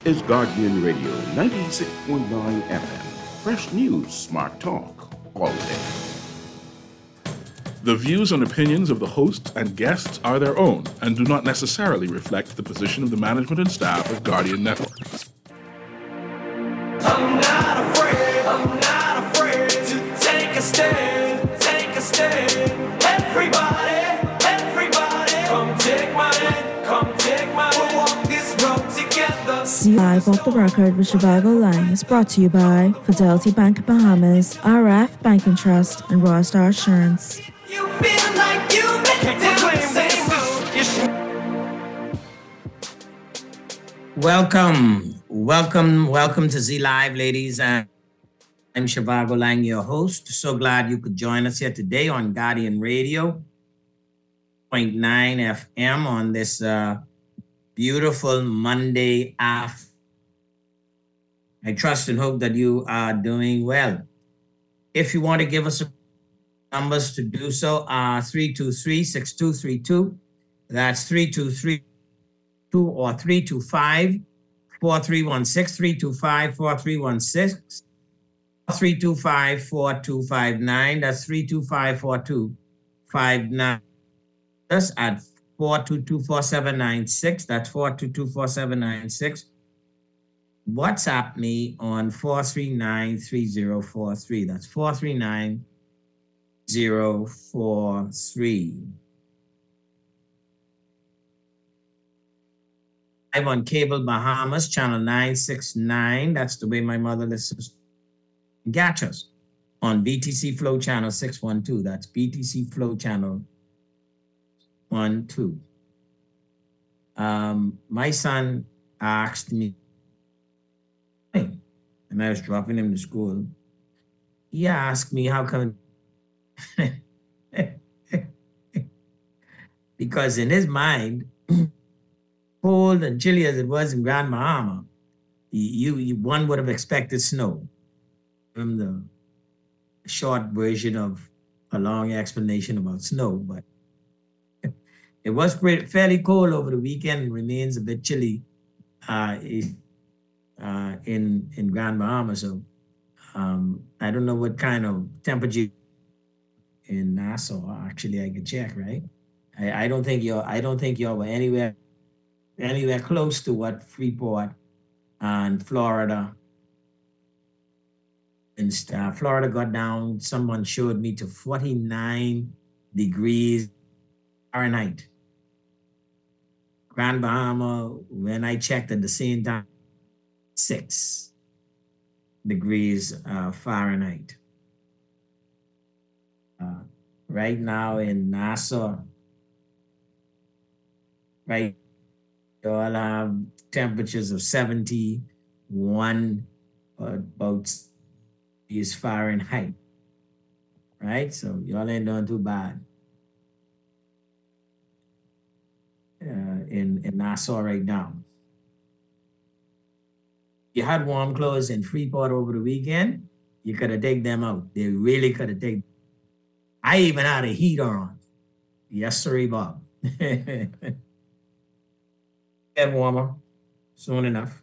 is Guardian Radio 96.9 FM. Fresh news, smart talk, all day. The views and opinions of the hosts and guests are their own and do not necessarily reflect the position of the management and staff of Guardian Network. I'm not afraid to take a stand, Everybody, come take my hand, we'll walk this road together. See Live Off the Record with Shivago Lang is brought to you by Fidelity Bank of Bahamas, RF Bank and Trust, and Royal Star Assurance. You feel like you make Welcome to Z Live, ladies. I'm Shivago Lang, your host. So glad you could join us here today on Guardian Radio, 0.9 FM on this beautiful Monday afternoon. I trust and hope that you are doing well. If you want to give us numbers to do so are 323-6232. That's 323 or 325-4316, 325-4316, 325-4259. That's 325-4259. That's at 422-4796. That's 422-4796. WhatsApp me on 439-3043. That's 439-043. Live on Cable Bahamas, channel 969. That's the way my mother listens. Catch us on BTC Flow channel 612. That's BTC Flow channel 12. My son asked me, and I was dropping him to school. He asked me, how come? Because in his mind, cold and chilly as it was in Grand Bahama, one would have expected snow. From the short version of a long explanation about snow, but it was fairly cold over the weekend and remains a bit chilly in Grand Bahama. So I don't know what kind of temperature in Nassau. Actually, I could check, right? I don't think y'all were anywhere close to what Freeport and Florida. And Florida got down, someone showed me, to 49 degrees Fahrenheit. Grand Bahama, when I checked at the same time, 6 degrees Fahrenheit. Right now in Nassau, right, you all have temperatures of 71, about is Fahrenheit, right? So y'all ain't doing too bad in Nassau right now. You had warm clothes in Freeport over the weekend, you could have taken them out. They really could have taken. I even had a heater on. Yes, sir, Bob. Get warmer soon enough.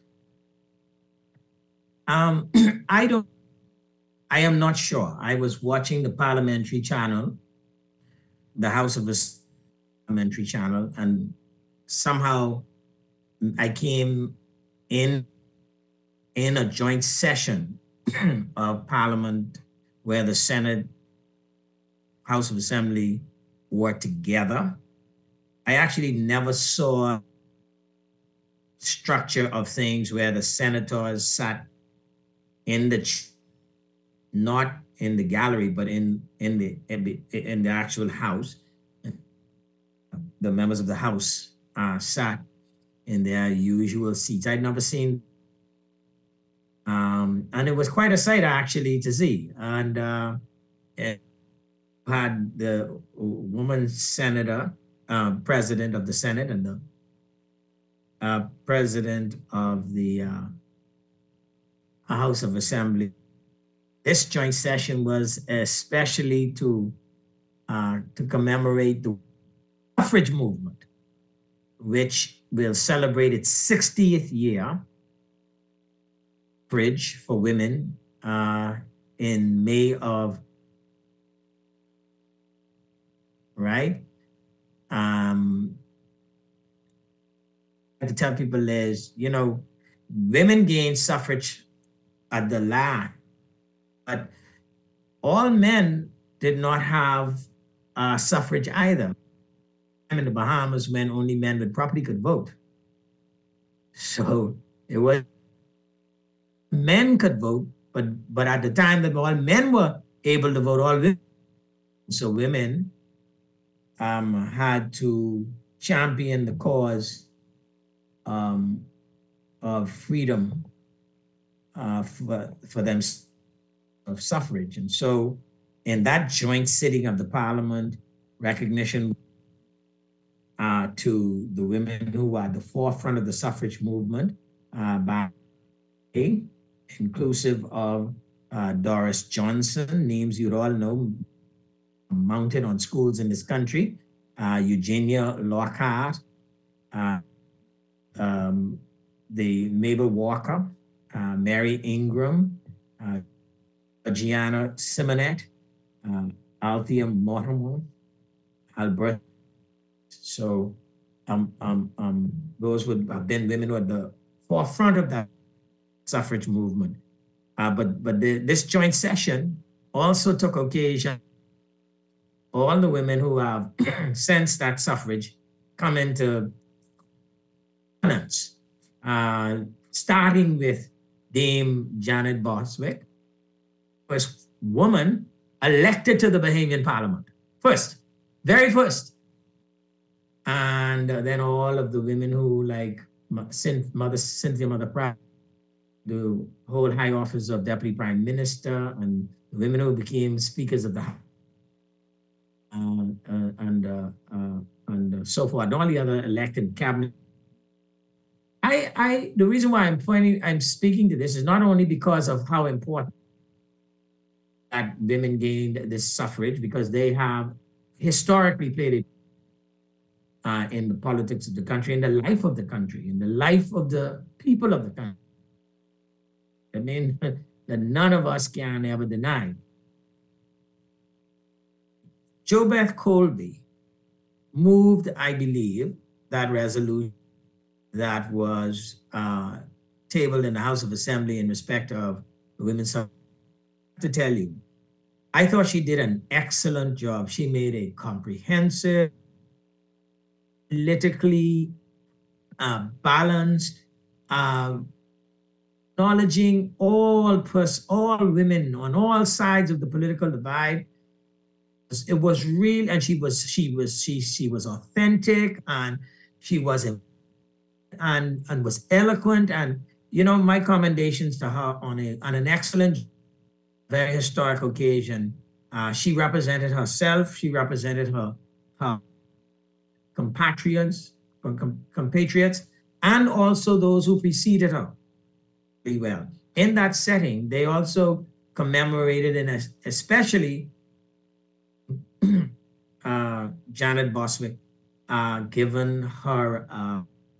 I am not sure. I was watching the parliamentary channel, the House of the Parliamentary channel, and somehow I came in a joint session of Parliament where the Senate, House of Assembly were together. I actually never saw structure of things where the senators sat in the not in the gallery, but in the actual house. The members of the House sat in their usual seats. I'd never seen, and it was quite a sight actually to see. And it had the woman senator, president of the Senate, and the president of the House of Assembly. This joint session was especially to commemorate the suffrage movement, which will celebrate its 60th year suffrage for women in May of, right? To tell people is, women gained suffrage at the land, but all men did not have suffrage either. In the Bahamas, when only men with property could vote. So it was men could vote, but at the time that all men were able to vote, all women. So women had to champion the cause of freedom for them of suffrage. And so in that joint sitting of the Parliament, recognition to the women who are at the forefront of the suffrage movement, by inclusive of Doris Johnson, names you'd all know, mounted on schools in this country, Eugenia Lockhart, the Mabel Walker, Mary Ingram, Gianna Simonet, Althea Mortimer, Albert. So those would have been women who are at the forefront of that suffrage movement. But this joint session also took occasion, all the women who have since that suffrage come into prominence, starting with Dame Janet Boswick, first woman elected to the Bahamian Parliament. Very first. And then all of the women who, like Cynthia Mother Pratt, the whole high office of Deputy Prime Minister, and the women who became speakers of the House, and so forth, and all the other elected cabinet. The reason why I'm speaking to this is not only because of how important that women gained this suffrage, because they have historically played it in the politics of the country, in the life of the country, in the life of the people of the country. I mean, that none of us can ever deny. JoBeth Colby moved, I believe, that resolution that was tabled in the House of Assembly in respect of women's suffrage. To tell you, I thought she did an excellent job. She made a comprehensive, politically balanced, acknowledging all women on all sides of the political divide. It was real, and she was authentic, and she was and was eloquent, and my commendations to her on an excellent, very historic occasion. She represented herself. She represented her compatriots, and also those who preceded her very well. In that setting, they also commemorated, and especially Janet Boswick, given her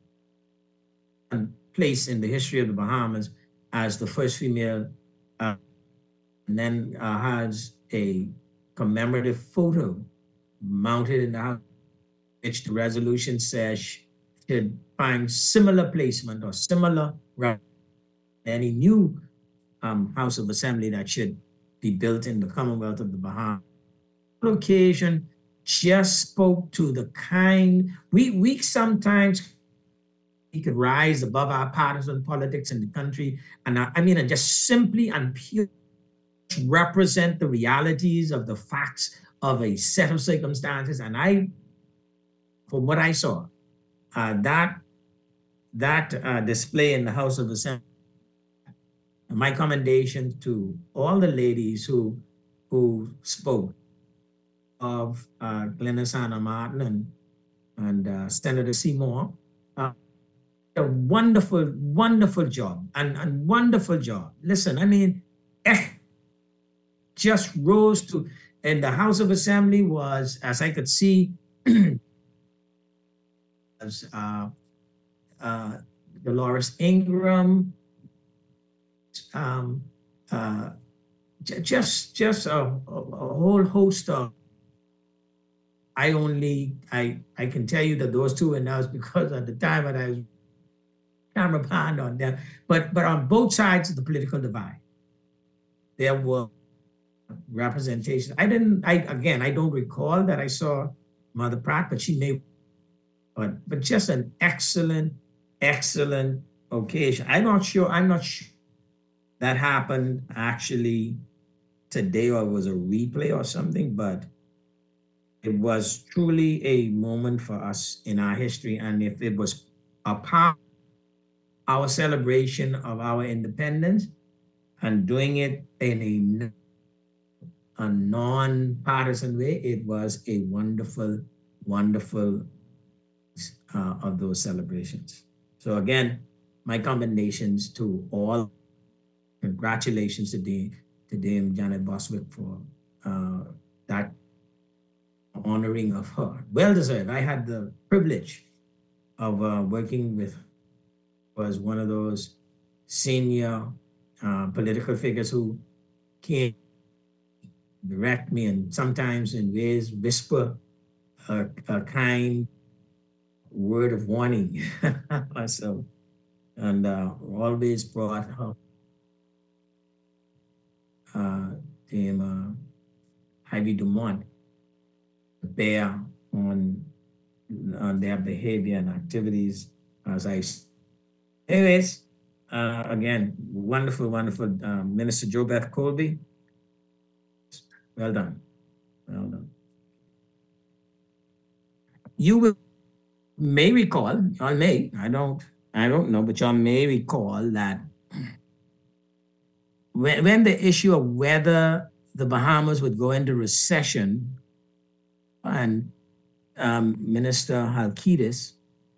place in the history of the Bahamas as the first female, and then has a commemorative photo mounted in the house, which the resolution says should find similar placement or similar any new House of Assembly that should be built in the Commonwealth of the Bahamas. Occasion just spoke to the kind, we sometimes we could rise above our partisan politics in the country, and and just simply and pure represent the realities of the facts of a set of circumstances. And from what I saw, that display in the House of Assembly, my commendation to all the ladies who spoke of Glenys Hanna Martin and Senator Seymour. A wonderful, wonderful job, and wonderful job. Listen, just rose to, and the House of Assembly was, as I could see, as Dolores Ingram, Bahamas, just a whole host of. I can tell you that those two, and that was because at the time when I was camera bond on them, but on both sides of the political divide, there were representation. I don't recall that I saw Mother Pratt, but she may, but just an excellent occasion. I'm not sure that happened actually today or it was a replay or something, but it was truly a moment for us in our history. And if it was a part of our celebration of our independence and doing it in a non-partisan way, it was a wonderful of those celebrations. So again, my commendations to all. Congratulations to Dame Janet Bostwick for that honoring of her. Well deserved. I had the privilege of working with, was one of those senior political figures who came direct me and sometimes in ways whisper a kind word of warning. So, and always brought her Dame Ivy Dumont to bear on their behavior and activities as I. Anyways, again, wonderful, Minister JoBeth Colby. Well done. You may recall, I don't know, but y'all may recall that when the issue of whether the Bahamas would go into recession, and Minister Halkitis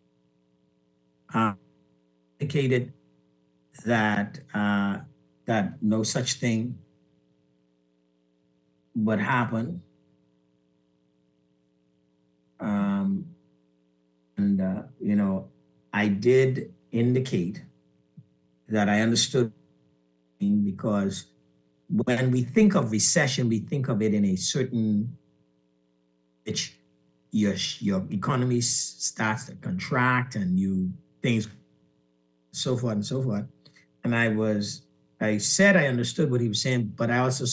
indicated that no such thing would happen. I did indicate that I understood, because when we think of recession, we think of it in a certain, which your economy starts to contract and things, so forth and so forth. And I said I understood what he was saying, but I also,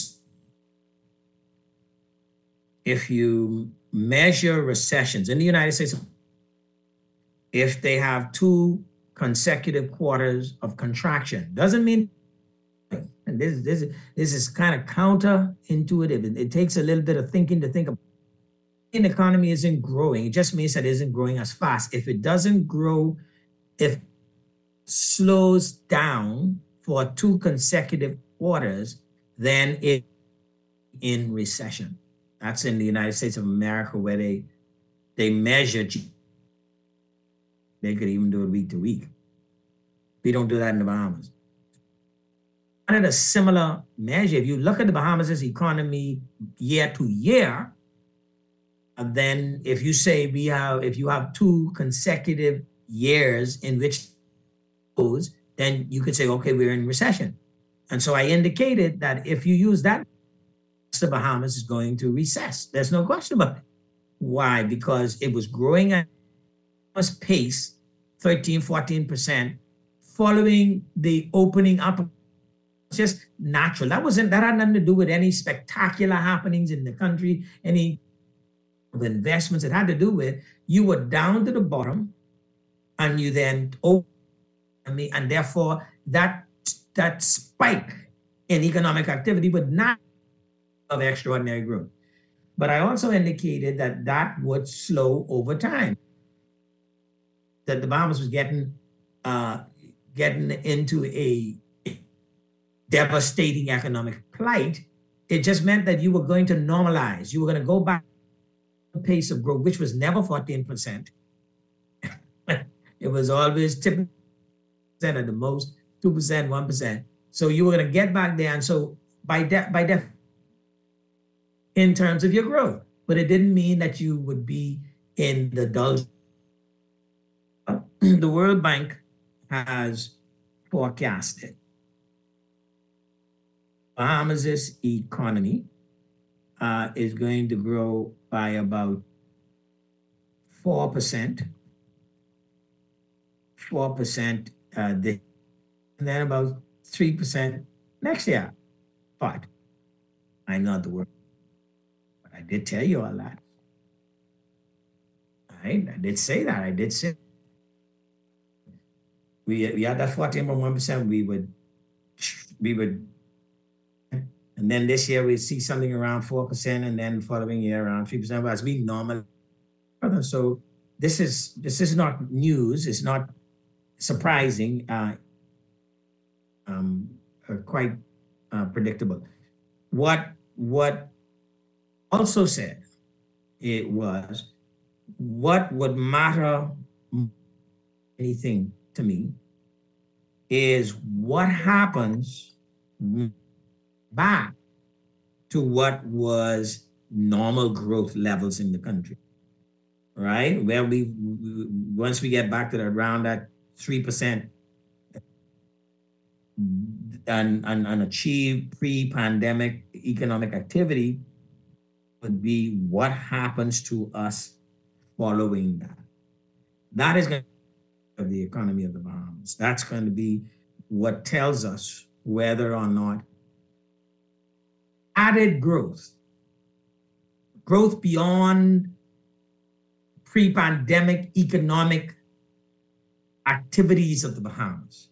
if you measure recessions in the United States, if they have 2 consecutive quarters of contraction, doesn't mean, and this is kind of counterintuitive. It takes a little bit of thinking to think of. The economy isn't growing. It just means that it isn't growing as fast. If it doesn't grow, if it slows down for 2 consecutive quarters, then it in recession. That's in the United States of America, where they measure. They could even do it week to week. We don't do that in the Bahamas. And a similar measure, if you look at the Bahamas' economy year to year, then if you say if you have 2 consecutive years in which goes, then you could say, okay, we're in recession. And so I indicated that if you use that, the Bahamas is going to recess. There's no question about it. Why? Because it was growing at a pace, 13, 14%, following the opening up. It's just natural. That had nothing to do with any spectacular happenings in the country, any investments. It had to do with you were down to the bottom and you then opened, and therefore that spike in economic activity would not of extraordinary growth. But I also indicated that would slow over time. That the Bahamas was getting into a devastating economic plight. It just meant that you were going to normalize. You were going to go back to the pace of growth, which was never 14%. It was always 10% at the most, 2%, 1%. So you were going to get back there. And so by in terms of your growth, but it didn't mean that you would be in the dull. The World Bank has forecasted Bahamas' economy is going to grow by about 4%, 4% this, and then about 3% next year. But I'm not the word. But I did tell you all that. Right? I did say that. I did say we had that 14.1%. We would, and then this year we see something around 4%, and then the following year around 3%. But as we normally, so this is not news. It's not surprising. Quite predictable. What also said it was what would matter anything to me is what happens back to what was normal growth levels in the country, right? Where we once we get back to around that 3% and achieve pre-pandemic economic activity would be what happens to us following that. That is going to be the economy of the Bahamas. That's going to be what tells us whether or not added growth beyond pre-pandemic economic activities of the Bahamas.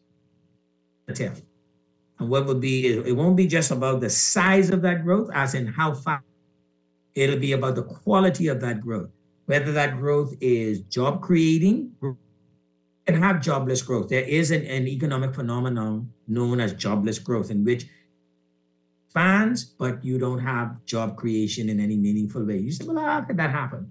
And what would be, it won't be just about the size of that growth, as in how fast. It'll be about the quality of that growth. Whether that growth is job creating, and have jobless growth. There is an economic phenomenon known as jobless growth, in which expands, but you don't have job creation in any meaningful way. You say, well, how could that happen?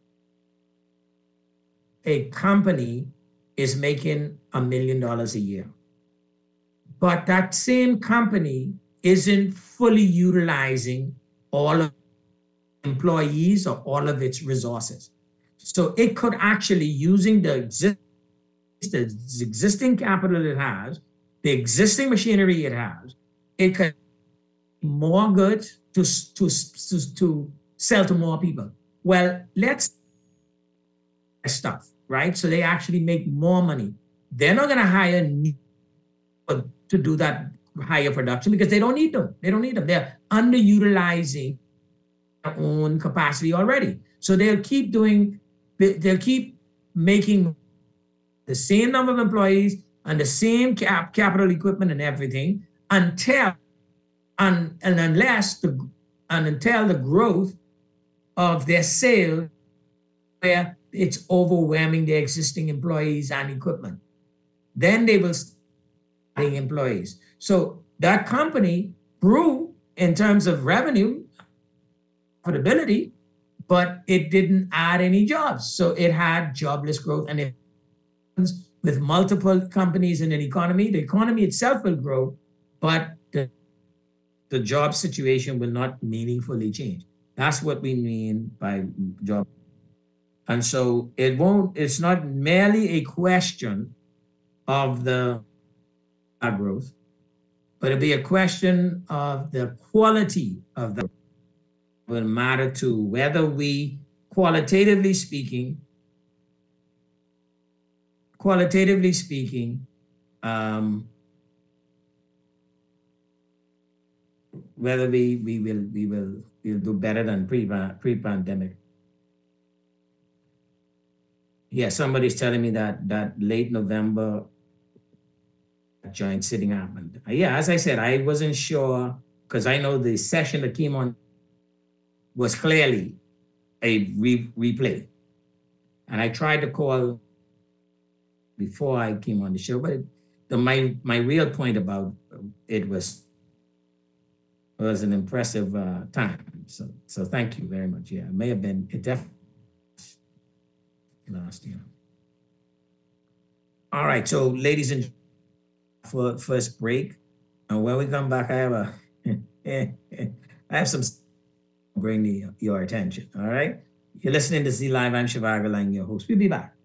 A company is making $1 million a year, but that same company isn't fully utilizing all of employees or all of its resources. So it could actually, using the existing capital it has, the existing machinery it has, it could more goods to sell to more people. Well, let's stuff, right? So they actually make more money. They're not going to hire to do that higher production because they don't need them. They don't need them. They're underutilizing their own capacity already. So they'll keep making the same number of employees and the same capital equipment and everything until the growth of their sales, where it's overwhelming their existing employees and equipment. Then they will start adding employees. So that company grew in terms of revenue, profitability, but it didn't add any jobs. So it had jobless growth. And it with multiple companies in an economy, the economy itself will grow, but the job situation will not meaningfully change. That's what we mean by job. And so it's not merely a question of the growth, but it'll be a question of the quality of the growth. It will matter to whether we, qualitatively speaking, whether we'll do better than pre-pandemic. Yeah, somebody's telling me that late November joint sitting happened. Yeah, as I said, I wasn't sure because I know the session that came on was clearly a replay. And I tried to call before I came on the show, but my real point about it was an impressive time. So thank you very much. Yeah, it may have been, it definitely last year. All right, so ladies and gentlemen, for first break, and when we come back, I have some bring your attention. All right, you're listening to Z Live. I'm Shivago Lang, your host. We'll be back.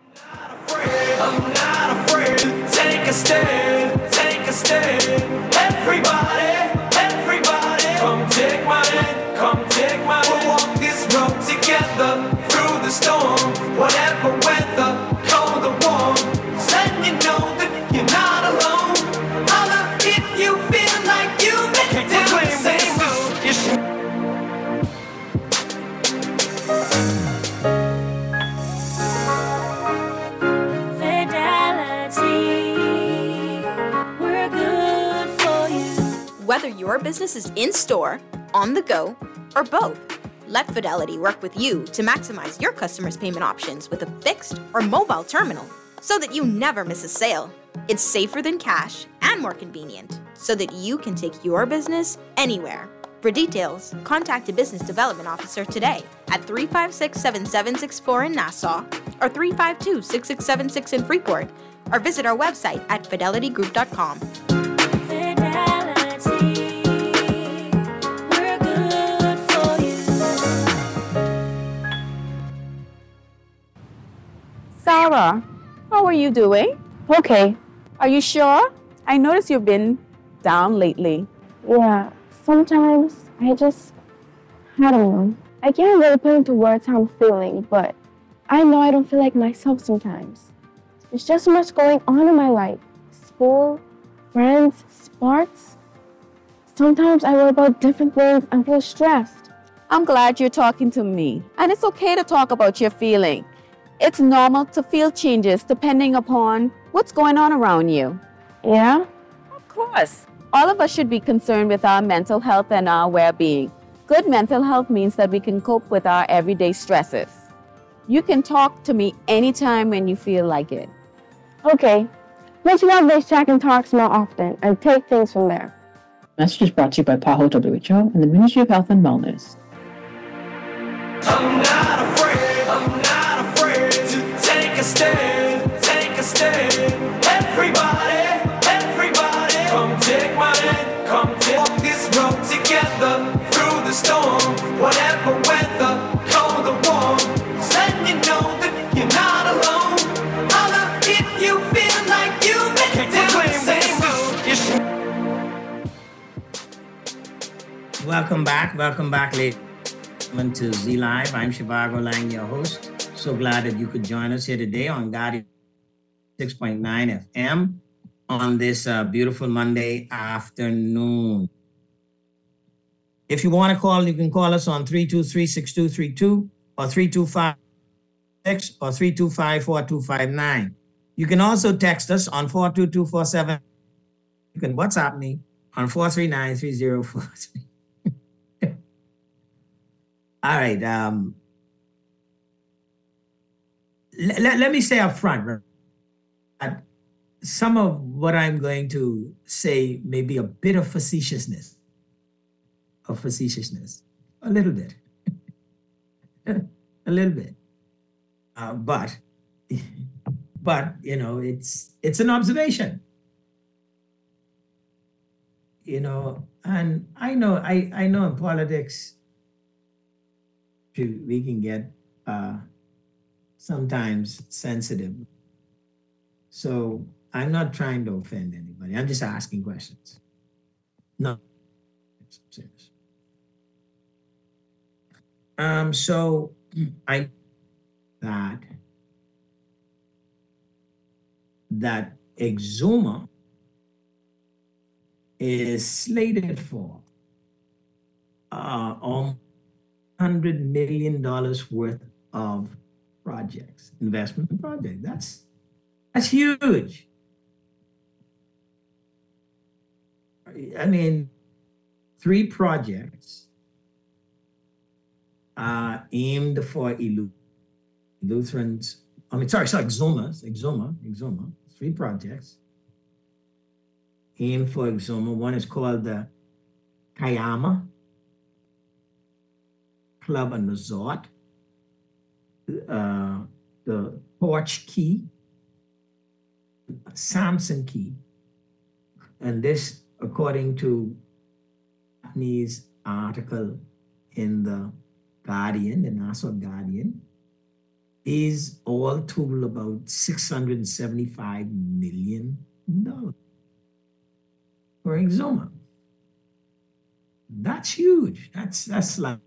I'm not afraid to take a stand, take a stand. Everybody, everybody, come take my hand, come take my hand. We'll walk this road together through the storm, whatever weather, cold or warm. Let you know that you're not alone. Holla if you feel like you can do the same. Whether your business is in-store, on the go, or both, let Fidelity work with you to maximize your customers' payment options with a fixed or mobile terminal so that you never miss a sale. It's safer than cash and more convenient so that you can take your business anywhere. For details, contact a business development officer today at 356-7764 in Nassau or 352-6676 in Freeport, or visit our website at fidelitygroup.com. Sarah, how are you doing? Okay. Are you sure? I noticed you've been down lately. Yeah, sometimes I don't know. I can't really put into words how I'm feeling, but I know I don't feel like myself sometimes. There's just so much going on in my life. School, friends, sports. Sometimes I worry about different things and feel stressed. I'm glad you're talking to me. And it's okay to talk about your feeling. It's normal to feel changes depending upon what's going on around you. Yeah? Of course. All of us should be concerned with our mental health and our well-being. Good mental health means that we can cope with our everyday stresses. You can talk to me anytime when you feel like it. Okay. Let's have these check and talks more often and take things from there. Message is brought to you by PAHO WHO and the Ministry of Health and Wellness. I'm not afraid, I'm not afraid to take a stand, take a stand. Everybody, everybody, come take my hand, come walk this road together through the storm, whatever weather, cold or warm. Let you know that you're not alone. Holla if you feel like you can do the same. Welcome back, ladies. Welcome to Z Live. I'm Shivago Lang, your host. So glad that you could join us here today on Guardian 6.9 FM on this beautiful Monday afternoon. If you want to call, you can call us on 323-6232 or 325-6 or 325-4259. You can also text us on 42247. You can WhatsApp me on 439-3043. All right. Let me say up front that some of what I'm going to say may be a bit of facetiousness. A little bit. A little bit. But you know, it's an observation. You know, and I know in politics, we can get sometimes sensitive. So I'm not trying to offend anybody. I'm just asking questions. No. So I that Exuma is slated for $100 million worth of projects, investment projects. That's huge. I mean, 3 projects aimed for Lutherans. I mean, sorry, Exuma. 3 projects aimed for Exuma. One is called the Kayama Club and Resort, the Porch Key, Samson Key, and this, according to Japanese article in the Guardian, the Nassau Guardian, is all total about $675 million. for Exuma. That's huge. That's like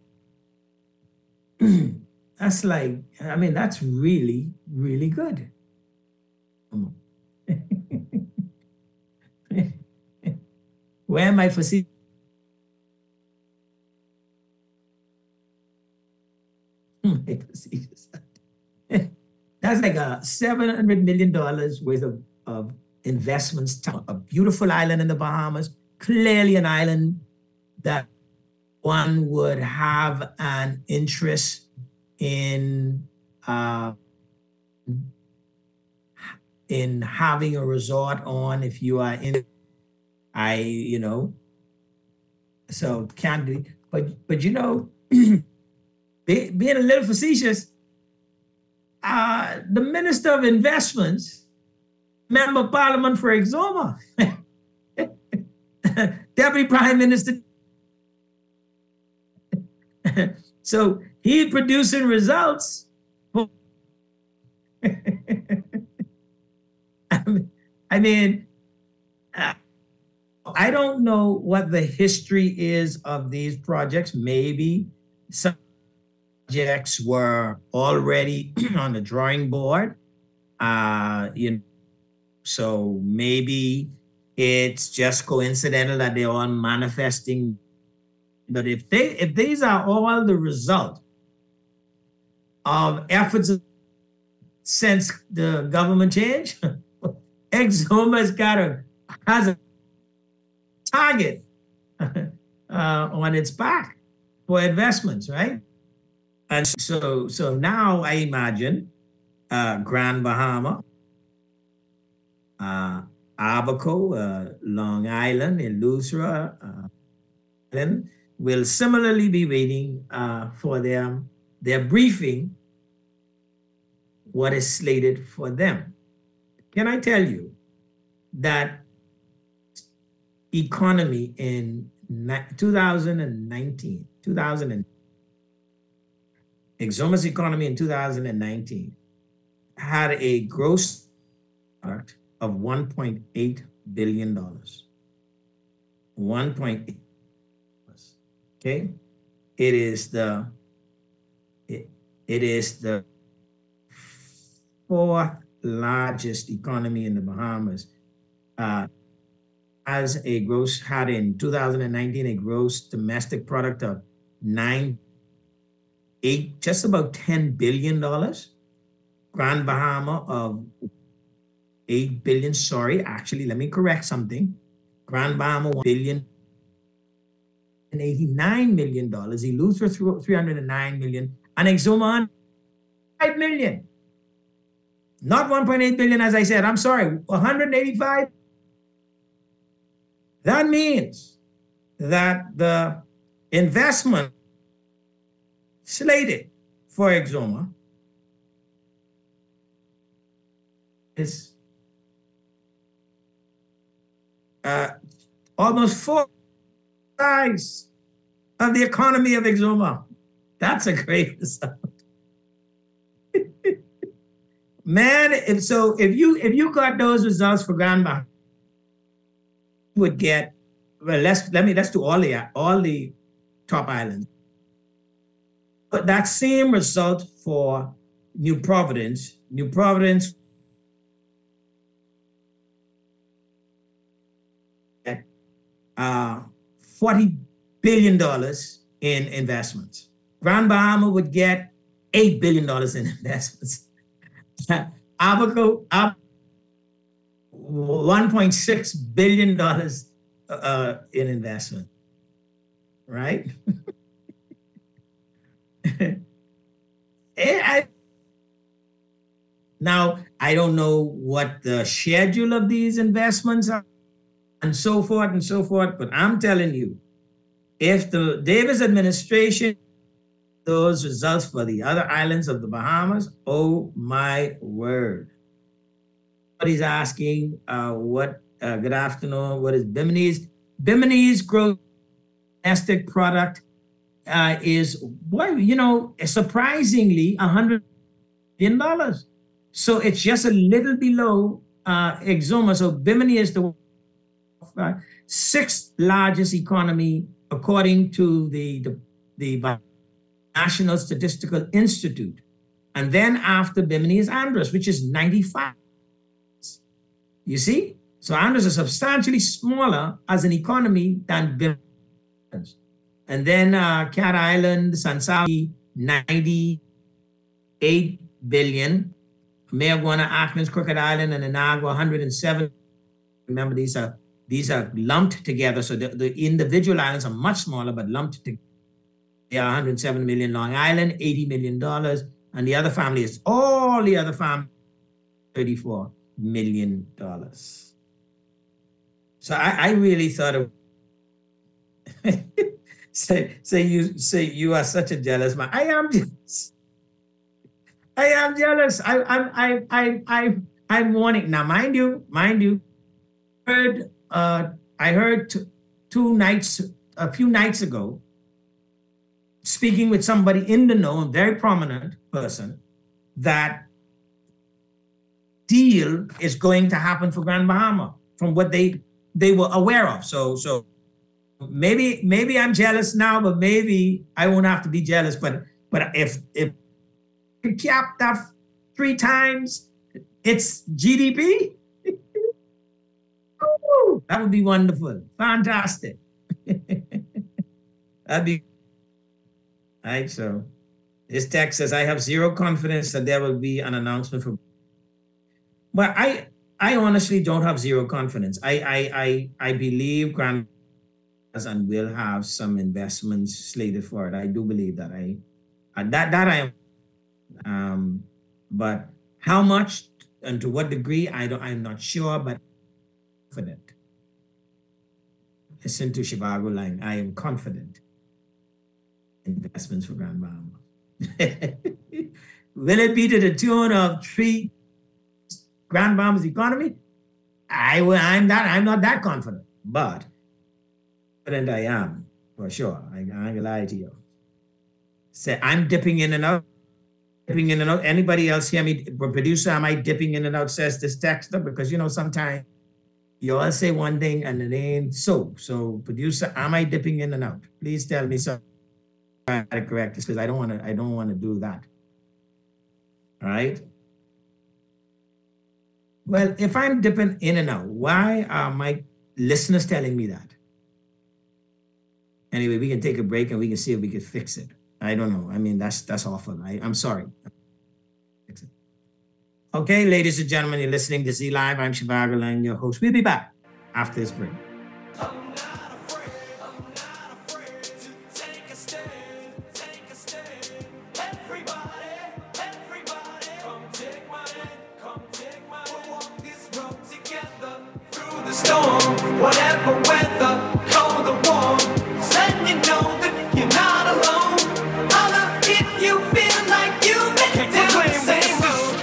that's like, I mean, that's really, really good. Where am I facetious? That's like a $700 million worth of investments. A beautiful island in the Bahamas, clearly an island that one would have an interest in having a resort on if you are in. So can't do, but being a little facetious, the Minister of Investments, Member of Parliament for Exuma, Deputy Prime Minister. So he's producing results. I mean, I don't know what the history is of these projects. Maybe some projects were already on the drawing board. So maybe it's just coincidental that they're all manifesting. But if these are all the result of efforts since the government change, Exuma has a target on its back for investments, right? And so now I imagine Grand Bahama, Abaco, Long Island, Eleuthera, Island will similarly be waiting for their briefing, what is slated for them. Can I tell you that economy in 2019, Exuma's economy in 2019 had a gross product of $1.8 billion. 1.8. Okay, it is the fourth largest economy in the Bahamas. Had in 2019 a gross domestic product of just about $10 billion. Grand Bahama of $8 billion. Sorry, actually, let me correct something. Grand Bahama $1 billion and $89 million. Eleuthera $309 million, and Exuma $5 million. Not 1.8 billion, as I said. I'm sorry, 185. That means that the investment slated for Exuma is almost 4 times of the economy of Exuma. That's a great result. Man, if you got those results for Grand Bahama, you would get, well, let's do all the top islands. But that same result for New Providence, $40 billion in investments. Grand Bahama would get $8 billion in investments. Abaco, $1.6 billion in investment, right? Now, I don't know what the schedule of these investments are and so forth, but I'm telling you, if the Davis administration, those results for the other islands of the Bahamas, oh my word. Somebody's asking good afternoon, what is Bimini's? Bimini's gross domestic product is, surprisingly $100 billion. So it's just a little below Exuma. So Bimini is the sixth largest economy according to the National Statistical Institute. And then after Bimini is Andros, which is 95. You see? So Andros is substantially smaller as an economy than Bimini. And then Cat Island, Sansawi, 98 billion. Mayaguana, Acklands, Crooked Island, and Inagua, 107. Remember, these are lumped together. So the individual islands are much smaller, but lumped together. They are 107 million. Long Island, $80 million. And the other family is all the other family, $34 million. So I really thought of say you are such a jealous man. I am jealous. I am jealous. I'm warning. Now, mind you, I heard a few nights ago, speaking with somebody in the know, a very prominent person, that deal is going to happen for Grand Bahama from what they were aware of. So maybe I'm jealous now, but maybe I won't have to be jealous. But if we cap that 3 times its GDP, that would be wonderful. Fantastic. That'd be right. So this text says, I have zero confidence that there will be an announcement for. But I honestly don't have zero confidence. I believe Grand and will have some investments slated for it. I do believe that. I am. But how much and to what degree, I'm not sure, but confident. Listen to Shivago line. I am confident. Investments for Grand Bahama. Will it be to the tune of 3 Grand Bahama's economy? I'm not that confident, but confident I am for sure. I ain't gonna lie to you. Say I'm dipping in and out. Anybody else hear me? Producer, am I dipping in and out? Says this texter, because sometimes you all say one thing and it ain't so. So, producer, am I dipping in and out? Please tell me so. I gotta correct this because I don't want to do that. All right. Well, if I'm dipping in and out, why are my listeners telling me that? Anyway, we can take a break and we can see if we can fix it. I don't know. I mean, that's awful. I'm sorry. Fix it. Okay, ladies and gentlemen, you're listening to Z Live. I'm Shivago Lang, your host. We'll be back after this break. Whatever weather, cold or warm, then you know that you're not alone. Holla if you feel like you make it do the same.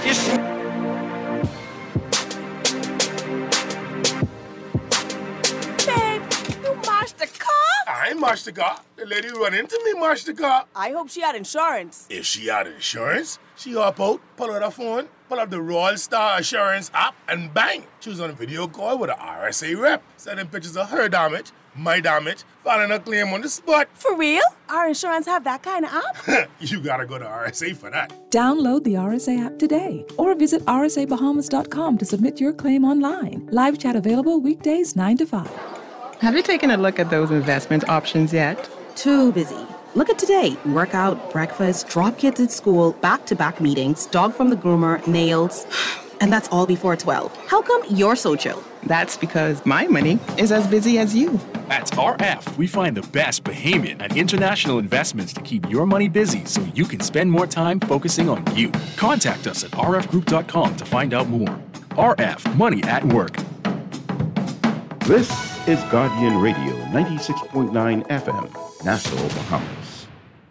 Babe, you marched the car? I ain't marched the car. The lady who run into me marched the car. I hope she had insurance. If she had insurance, she hop out, pull out her phone, pull up the Royal Star Assurance app, and bang! She was on a video call with an RSA rep, sending pictures of her damage, my damage, filing a claim on the spot. For real? Our insurance have that kind of app? You gotta go to RSA for that. Download the RSA app today or visit rsabahamas.com to submit your claim online. Live chat available weekdays 9 to 5. Have you taken a look at those investment options yet? Too busy. Look at today. Workout, breakfast, drop kids at school, back-to-back meetings, dog from the groomer, nails. And that's all before 12. How come you're so chill? That's because my money is as busy as you. At RF, we find the best Bahamian and international investments to keep your money busy so you can spend more time focusing on you. Contact us at rfgroup.com to find out more. RF, money at work. This is Guardian Radio, 96.9 FM, Nassau, Bahamas.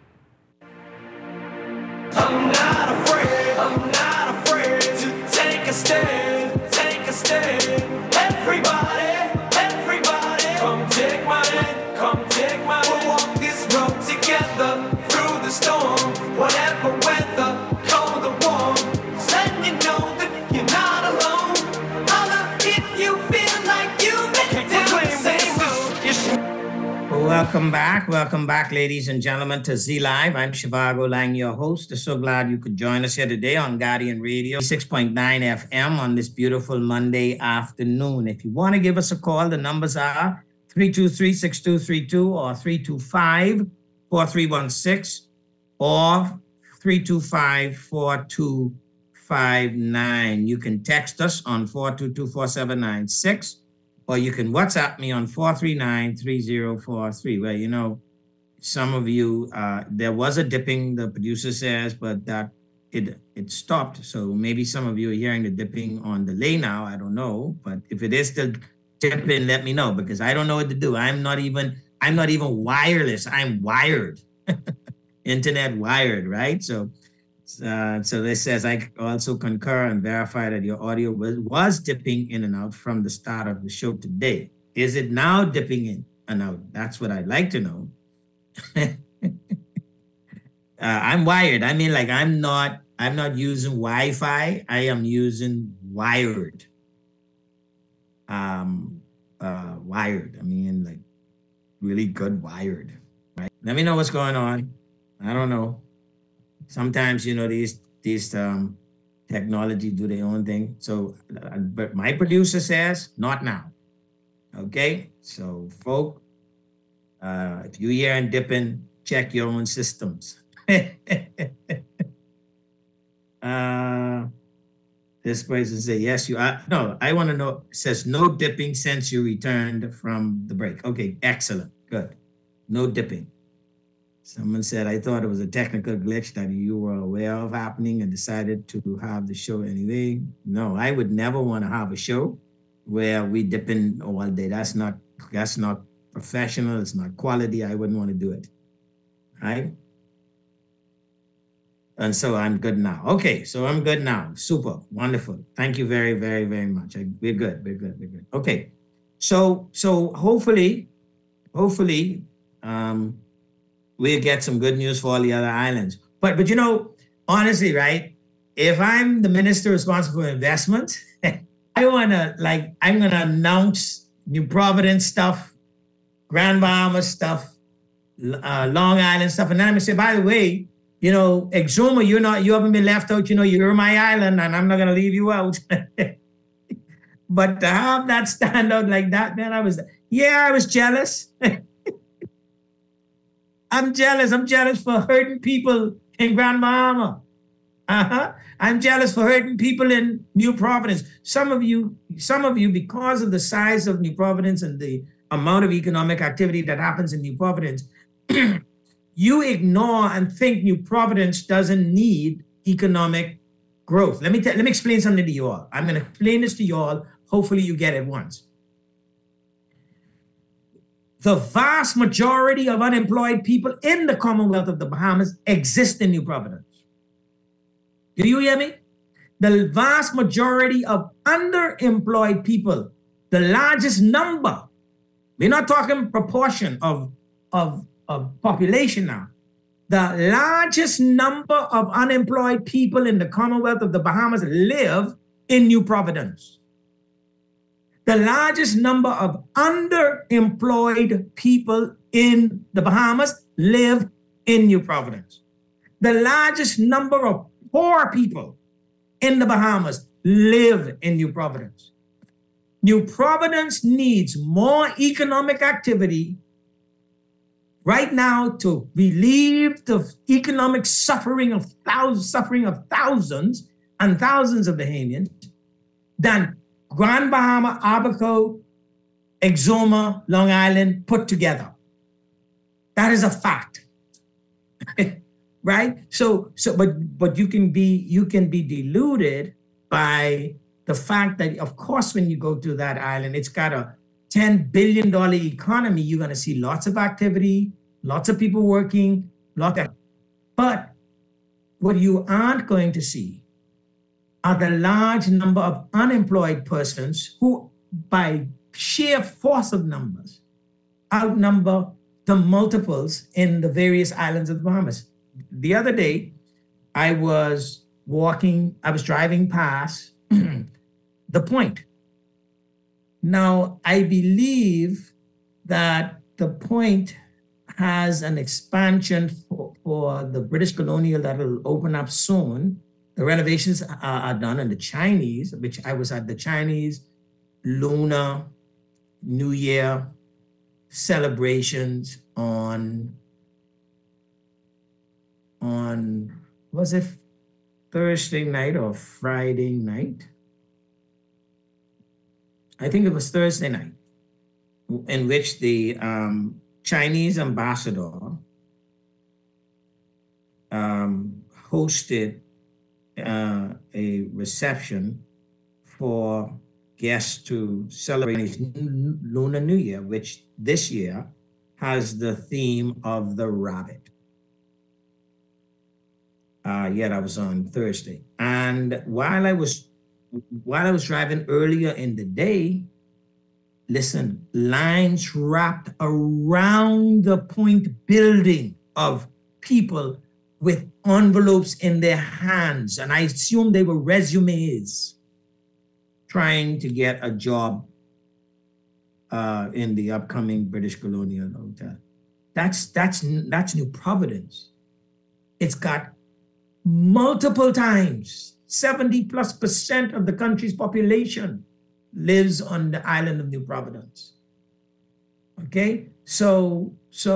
I'm not afraid to take a stand, Everybody, come take my hand, We'll walk this road together through the storm, whatever weather, cold or warm. Then you know that you're not alone. Holla if you feel like you make it do the Welcome back, ladies and gentlemen, to Z Live. I'm Shivago Lang, your host. So glad you could join us here today on Guardian Radio, 6.9 FM on this beautiful Monday afternoon. If you want to give us a call, the numbers are 323-6232 or 325-4316 or 325-4259. You can text us on 422-4796. Or you can WhatsApp me on 439-3043. Well, you know, some of you, there was a dipping, the producer says, but that it stopped. So maybe some of you are hearing the dipping on delay now. I don't know. But if it is still dipping, let me know, because I don't know what to do. I'm not even wireless. I'm wired. Internet wired, right? So this says, I also concur and verify that your audio was dipping in and out from the start of the show today. Is it now dipping in and out? That's what I'd like to know. I'm wired. I mean, like, I'm not using Wi-Fi. I am using wired. Wired. I mean, like, really good wired, right? Let me know what's going on. I don't know. Sometimes, you know, these technology do their own thing. So, but my producer says, not now. Okay? So, folk, if you hear and dipping, check your own systems. This person say, yes, you are. No, I want to know, it says no dipping since you returned from the break. Okay, excellent. Good. No dipping. Someone said, I thought it was a technical glitch that you were aware of happening and decided to have the show anyway. No, I would never want to have a show where we dip in all day. That's not professional. It's not quality. I wouldn't want to do it. Right? And so I'm good now. Okay, so I'm good now. Super, wonderful. Thank you very, very, very much. We're good. Okay, so hopefully, we'll get some good news for all the other islands. But you know, honestly, right? If I'm the minister responsible for investment, I'm gonna announce New Providence stuff, Grand Bahama stuff, Long Island stuff, and then I'm gonna say, by the way, you know, Exuma, you haven't been left out. You know, you're my island, and I'm not gonna leave you out. But to have that stand out like that, man, I was jealous. I'm jealous for hurting people in Grand Bahama. I'm jealous for hurting people in New Providence. Some of you, because of the size of New Providence and the amount of economic activity that happens in New Providence, you ignore and think New Providence doesn't need economic growth. Let me explain something to you all. I'm going to explain this to you all. Hopefully you get it once. The vast majority of unemployed people in the Commonwealth of the Bahamas exist in New Providence. Do you hear me? The vast majority of underemployed people, the largest number, we're not talking proportion of population now. The largest number of unemployed people in the Commonwealth of the Bahamas live in New Providence. The largest number of underemployed people in the Bahamas live in New Providence. The largest number of poor people in the Bahamas live in New Providence. New Providence needs more economic activity right now to relieve the economic suffering of thousands and thousands of Bahamians than Grand Bahama, Abaco, Exuma, Long Island put together. That is a fact. Right? But you can be deluded by the fact that, of course, when you go to that island, it's got a $10 billion economy. You're going to see lots of activity, lots of people working, but what you aren't going to see are the large number of unemployed persons who, by sheer force of numbers, outnumber the multiples in the various islands of the Bahamas. The other day, I was driving past the Point. Now, I believe that the Point has an expansion for the British colonial that will open up soon. The renovations are done, and the Chinese, which I was at the Chinese Lunar New Year celebrations on was it Thursday night or Friday night? I think it was Thursday night, in which the Chinese ambassador hosted a reception for guests to celebrate Lunar New Year, which this year has the theme of the rabbit. That was on Thursday. And while I was driving earlier in the day, listen, lines wrapped around the Point building of people with envelopes in their hands. And I assume they were resumes trying to get a job in the upcoming British Colonial Hotel. That's New Providence. It's got multiple times, 70+% of the country's population lives on the island of New Providence. Okay, so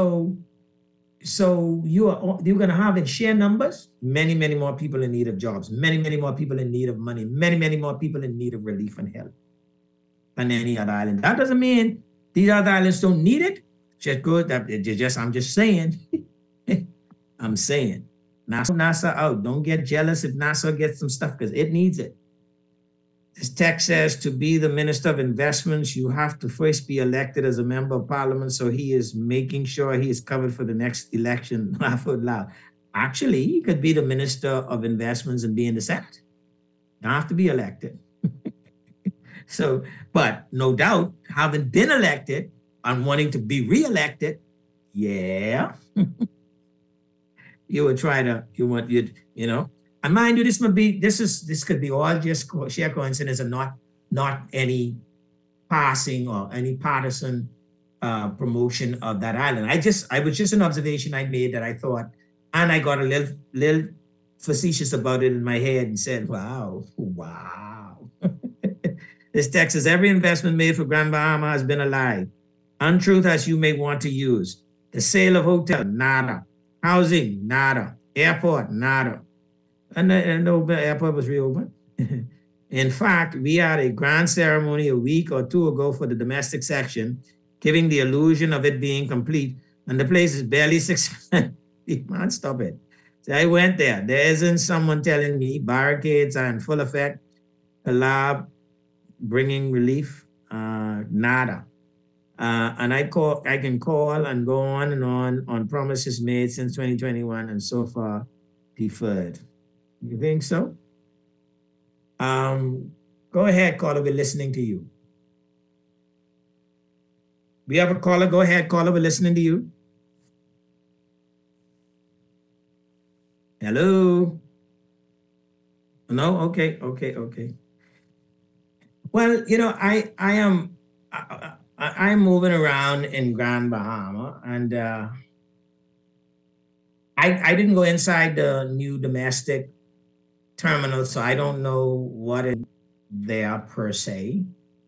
you're going to have in sheer numbers many more people in need of jobs, many more people in need of money, many more people in need of relief and help than any other island. That doesn't mean these other islands don't need it. Just good. I'm just saying. I'm saying. NASA out. Don't get jealous if NASA gets some stuff, because it needs it. This text says, to be the Minister of Investments, you have to first be elected as a member of Parliament. So he is making sure he is covered for the next election. Laugh out loud. Actually, he could be the Minister of Investments and be in the Senate. Don't have to be elected. So, but no doubt, having been elected and wanting to be re-elected, yeah. You would try to, and mind you, this could be all just sheer coincidence and not any passing or any partisan promotion of that island. I was just an observation I made that I thought, and I got a little facetious about it in my head and said, wow. This text says, every investment made for Grand Bahama has been a lie. Untruth as you may want to use. The sale of hotel, nada. Housing, nada. Airport, nada. And the airport was reopened. In fact, we had a grand ceremony a week or two ago for the domestic section, giving the illusion of it being complete, and the place is barely 6 man, stop it. So I went there. There isn't someone telling me barricades are in full effect, a lab bringing relief, nada. And I can call and go on and on promises made since 2021 and so far deferred. You think so? Go ahead, caller. We're listening to you. We have a caller. Go ahead, caller. We're listening to you. Hello? No? Okay. Well, I'm moving around in Grand Bahama, and I didn't go inside the new domestic terminal, so I don't know what is there per se.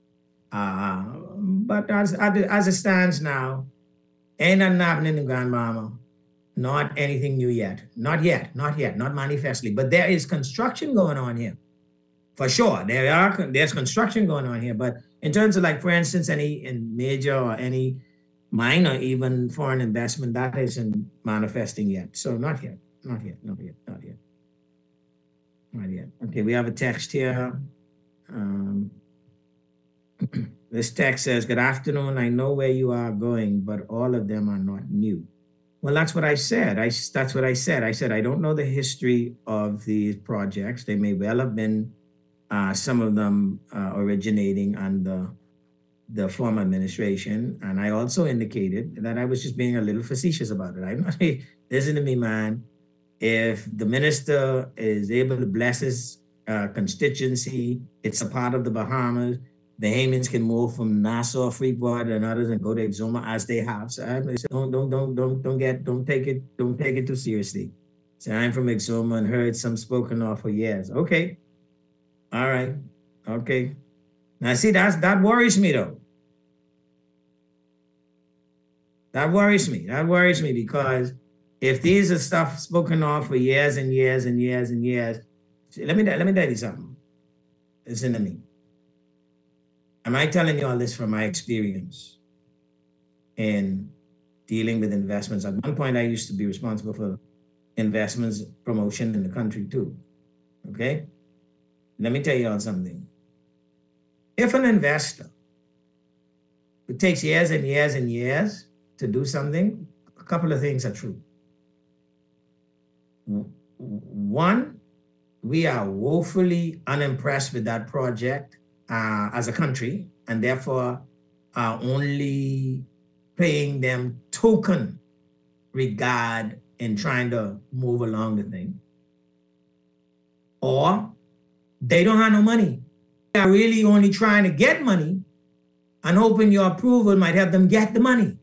But as it stands now, ain't nothing happening in Grand Bahama. Not anything new yet. Not manifestly. But there is construction going on here. For sure, there's construction going on here. But in terms of, like, for instance, any major or any minor, even foreign investment, that isn't manifesting yet. So not yet. Okay, we have a text here. This text says, good afternoon. I know where you are going, but all of them are not new. Well, that's what I said. I said, I don't know the history of these projects. They may well have been some of them originating under the former administration. And I also indicated that I was just being a little facetious about it. I'm not, listen to me, man. If the minister is able to bless his constituency, it's a part of the Bahamas, Bahamians can move from Nassau, Freeport, and others and go to Exuma as they have. So don't take it too seriously. So I'm from Exuma and heard some spoken of for years. Okay. All right. Okay. Now see, that worries me though. That worries me. That worries me because if these are stuff spoken of for years and years and years and years, let me tell you something. Listen to me. Am I telling you all this from my experience in dealing with investments? At one point, I used to be responsible for investments promotion in the country too. Okay? Let me tell you all something. If an investor, it takes years and years and years to do something, a couple of things are true. One, we are woefully unimpressed with that project as a country, and therefore are only paying them token regard in trying to move along the thing. Or they don't have no money. They are really only trying to get money and hoping your approval might help them get the money.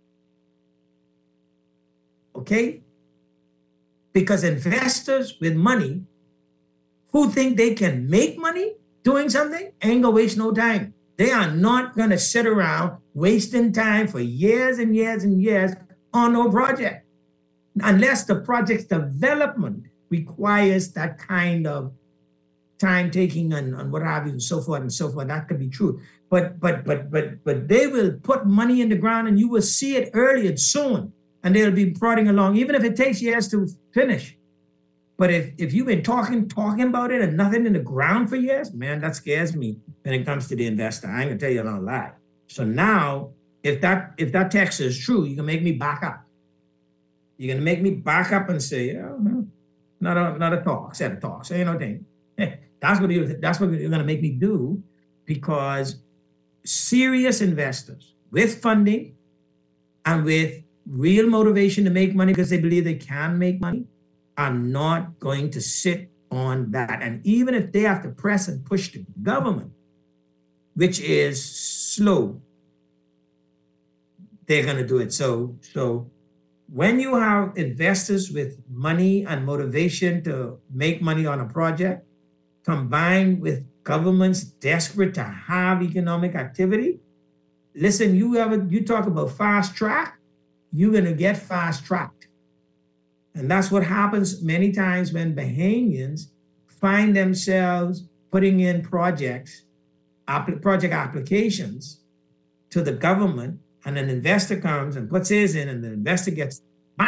Okay? Because investors with money who think they can make money doing something ain't gonna waste no time. They are not gonna sit around wasting time for years and years and years on no project. Unless the project's development requires that kind of time taking and what have you and so forth, that could be true. But they will put money in the ground and you will see it early and soon, and they'll be prodding along, even if it takes years to finish. But if you've been talking about it and nothing in the ground for years, man, that scares me when it comes to the investor. I ain't gonna tell you no lie. So now, if that text is true, you can make me back up. You're gonna make me back up and say, oh, not a talk, said a talk, say no thing. That's what you're gonna make me do, because serious investors with funding and with real motivation to make money because they believe they can make money are not going to sit on that. And even if they have to press and push the government, which is slow, they're going to do it. So when you have investors with money and motivation to make money on a project, combined with governments desperate to have economic activity, listen, you talk about fast track, you're going to get fast tracked. And that's what happens many times when Bahamians find themselves putting in project applications to the government, and an investor comes and puts his in, and the investor gets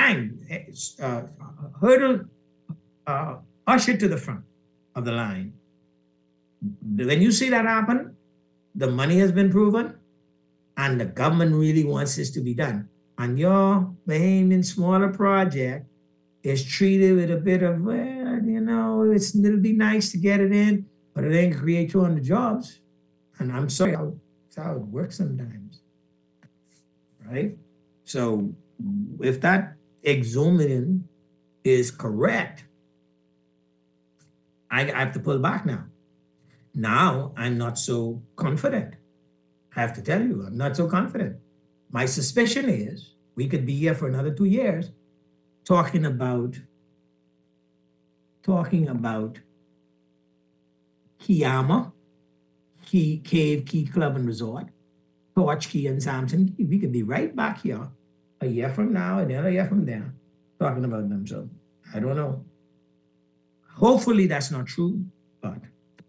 ushered to the front of the line. When you see that happen, the money has been proven, and the government really wants this to be done. And your Bahamian smaller project is treated with a bit of, well, it'll be nice to get it in, but it ain't create 200 jobs. And I'm sorry, that's how it works sometimes, right? So if that Exumian is correct, I have to pull back now. Now I'm not so confident. I have to tell you, I'm not so confident. My suspicion is we could be here for another 2 years talking about Kiama, Cave Key Club and Resort, Torch Key and Samson Key. We could be right back here a year from now and another year from there talking about them. So I don't know. Hopefully that's not true, but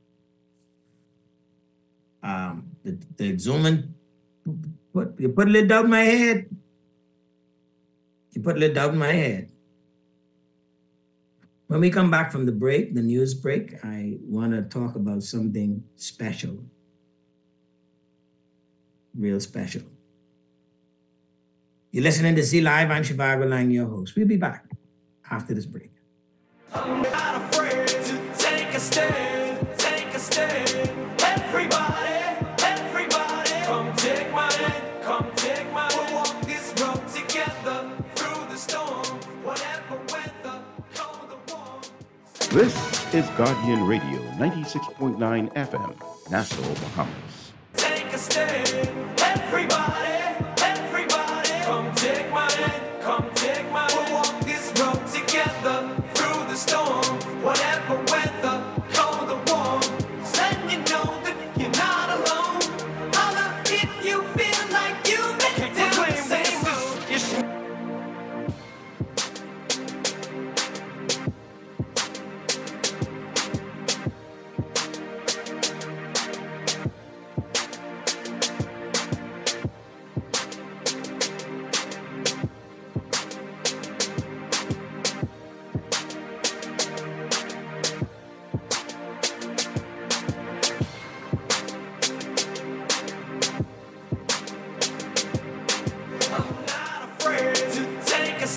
the Exuman, you put a little doubt in my head. You put a little doubt in my head. When we come back from the break, the news break, I want to talk about something special. Real special. You're listening to Z Live. I'm Shivago Lang, your host. We'll be back after this break. I'm not afraid to take a stand, take a stand. Everybody, come take my hand, come take my hand. We'll walk this road together through the storm, whatever weather, cold or warm. This is Guardian Radio, 96.9 FM, Nassau, Bahamas.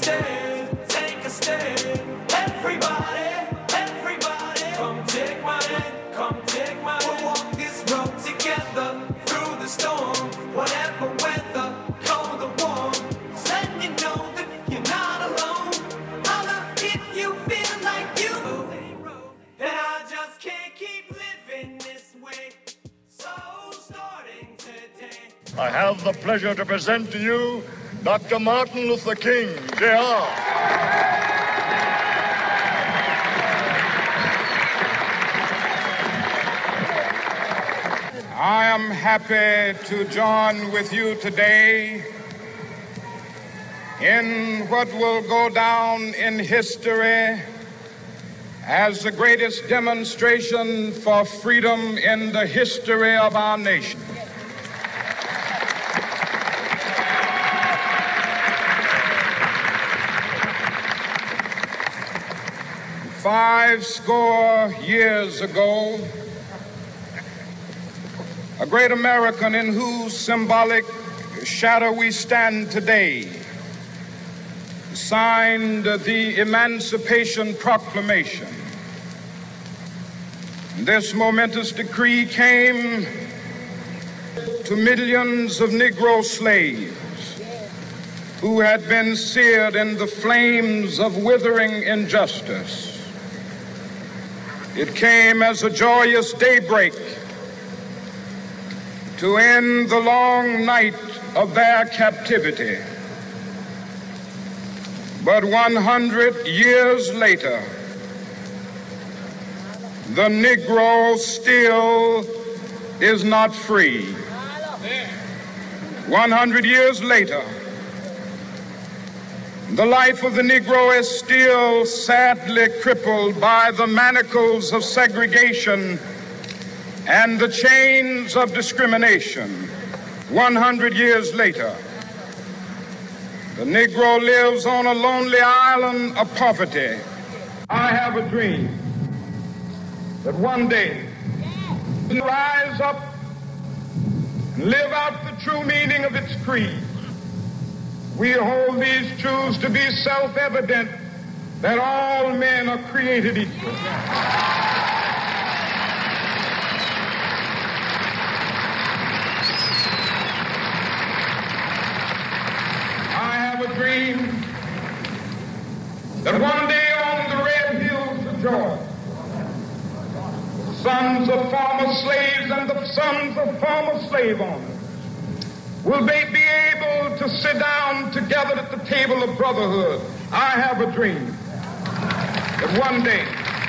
stand, take a stand. Everybody, everybody, come take my hand, come take my hand. We'll walk this road together through the storm, whatever weather, cold or warm. Just letting you know that you're not alone. Holla if you feel like you. And I just can't keep living this way. So starting today. I have the pleasure to present to you Dr. Martin Luther King, Jr. I am happy to join with you today in what will go down in history as the greatest demonstration for freedom in the history of our nation. Five score years ago, a great American in whose symbolic shadow we stand today signed the Emancipation Proclamation. This momentous decree came to millions of Negro slaves who had been seared in the flames of withering injustice. It came as a joyous daybreak to end the long night of their captivity. But 100 years later, the Negro still is not free. 100 years later, the life of the Negro is still sadly crippled by the manacles of segregation and the chains of discrimination. 100 years later, the Negro lives on a lonely island of poverty. I have a dream that one day we'll rise up and live out the true meaning of its creed. We hold these truths to be self-evident, that all men are created equal. I have a dream that one day on the red hills of Georgia, the sons of former slaves and the sons of former slave owners will they be able to sit down together at the table of brotherhood. I have a dream that one day,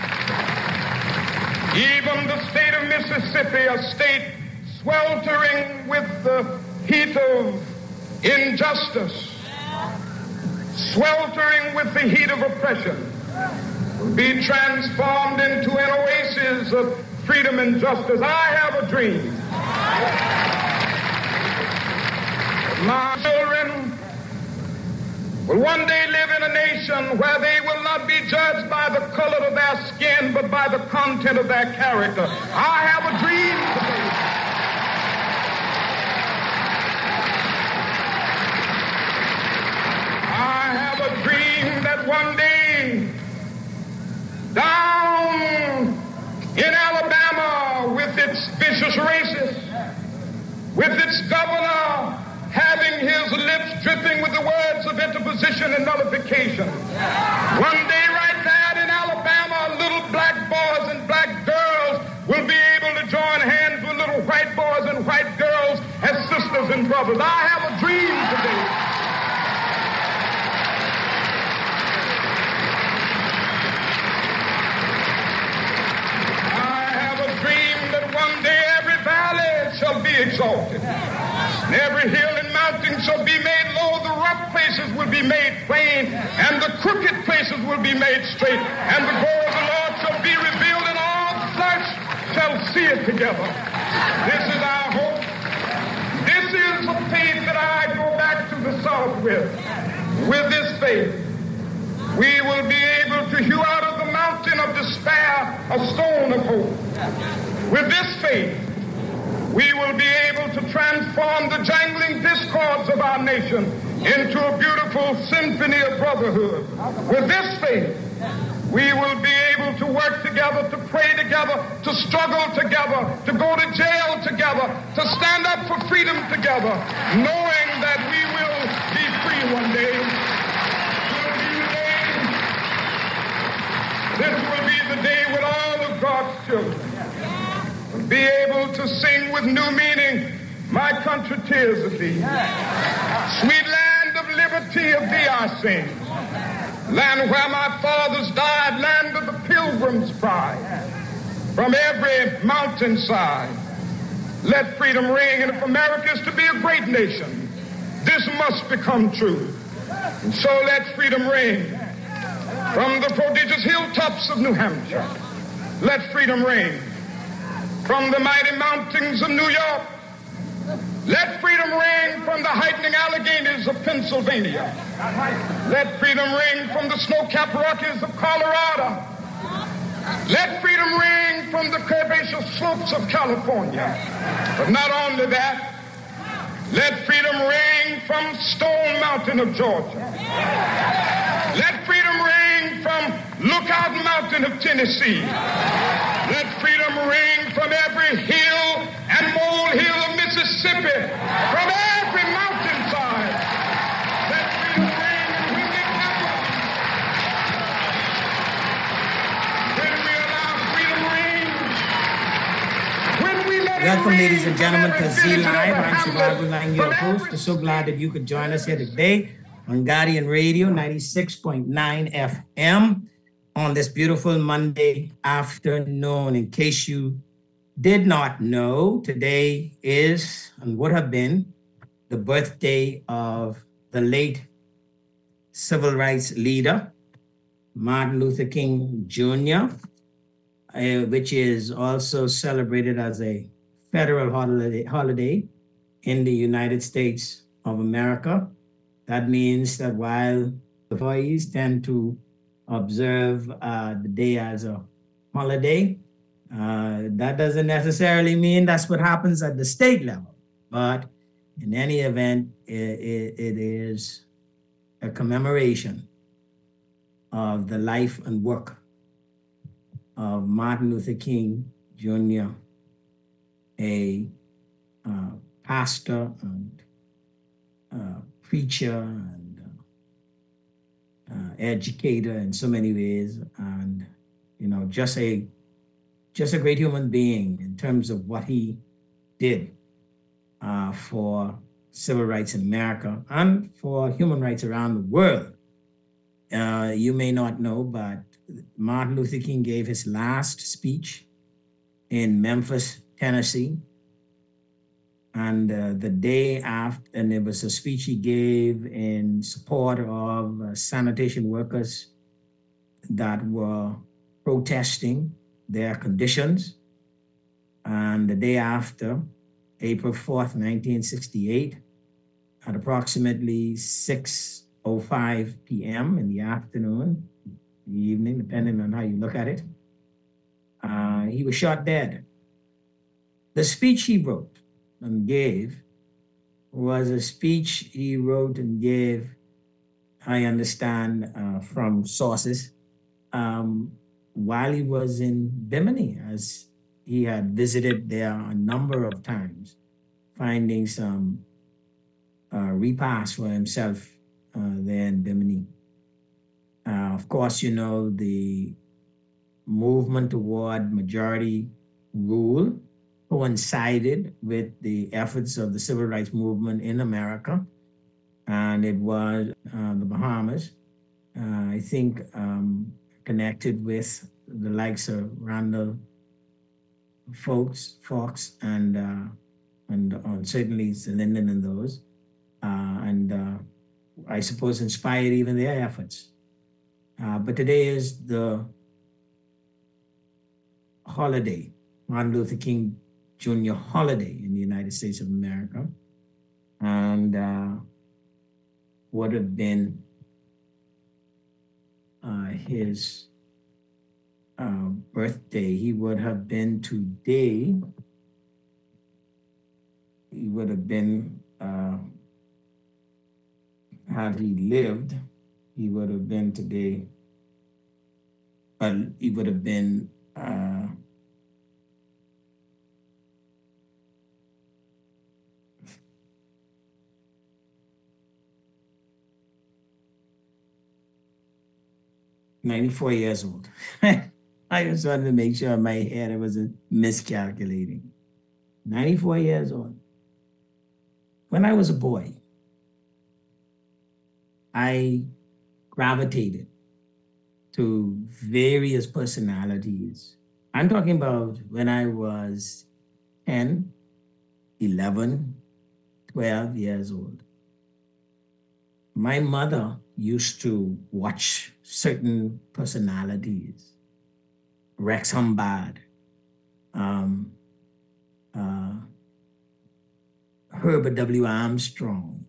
even the state of Mississippi, a state sweltering with the heat of injustice, sweltering with the heat of oppression, will be transformed into an oasis of freedom and justice. I have a dream. My children will one day live in a nation where they will not be judged by the color of their skin, but by the content of their character. I have a dream today. I have a dream that one day, down in Alabama, with its vicious racists, with its governor having his lips dripping with the words of interposition and nullification. One day right there in Alabama, little black boys and black girls will be able to join hands with little white boys and white girls as sisters and brothers. I have a dream today. I have a dream that one day every valley shall be exalted. And every hill and mountain shall be made low, the rough places will be made plain, and the crooked places will be made straight, and the glory of the Lord shall be revealed, and all flesh shall see it together. This is our hope. This is the faith that I go back to the South with. With this faith, we will be able to hew out of the mountain of despair a stone of hope. With this faith, we will be able to transform the jangling discords of our nation into a beautiful symphony of brotherhood. With this faith, we will be able to work together, to pray together, to struggle together, to go to jail together, to stand up for freedom together, knowing that we will be free one day. This will be the day when all of God's children will be able to sing with new meaning, my country, tears of thee. Sweet land of liberty, of thee I sing. Land where my fathers died, land of the pilgrim's pride. From every mountainside, let freedom ring. And if America is to be a great nation, this must become true. And so let freedom ring. From the prodigious hilltops of New Hampshire, let freedom ring. From the mighty mountains of New York, let freedom ring. From the heightening Alleghenies of Pennsylvania, let freedom ring. From the snow-capped Rockies of Colorado, let freedom ring. From the curvaceous slopes of California. But not only that, let freedom ring from Stone Mountain of Georgia. Let freedom ring from Lookout Mountain of Tennessee. Let freedom ring from every hill and molehill of Mississippi, from every mountainside. Let freedom ring when the capital. When we allow freedom ring. When we let Welcome, it ring. ladies and gentlemen, to Z Live. I'm Shivago Lang, your host. We're so glad that you could join us here today on Guardian Radio 96.9 FM on this beautiful Monday afternoon. In case you did not know, today is and would have been the birthday of the late civil rights leader, Martin Luther King Jr., which is also celebrated as a federal holiday in the United States of America. That means that while the employees tend to observe the day as a holiday, that doesn't necessarily mean that's what happens at the state level. But in any event, it is a commemoration of the life and work of Martin Luther King Jr., a pastor and preacher and educator in so many ways, and just a great human being in terms of what he did for civil rights in America and for human rights around the world. You may not know, but Martin Luther King gave his last speech in Memphis, Tennessee. And the day after, and it was a speech he gave in support of sanitation workers that were protesting their conditions. And the day after, April 4th, 1968, at approximately 6:05 p.m. in the afternoon, the evening, depending on how you look at it, he was shot dead. The speech he wrote and gave was a speech he wrote and gave, I understand from sources, while he was in Bimini, as he had visited there a number of times, finding some repast for himself there in Bimini. Of course, the movement toward majority rule coincided with the efforts of the civil rights movement in America, and it was the Bahamas, I think, connected with the likes of Randall Fox, and certainly Linden and those, and I suppose inspired even their efforts. But today is the holiday, Martin Luther King Jr. holiday in the United States of America, and would have been his birthday. He would have been today he would have been, had he lived, he would have been today, he would have been "94 years old." I just wanted to make sure in my head I wasn't miscalculating. 94 years old. When I was a boy, I gravitated to various personalities. I'm talking about when I was 10, 11, 12 years old. My mother used to watch certain personalities, Rex Humbard, Herbert W. Armstrong.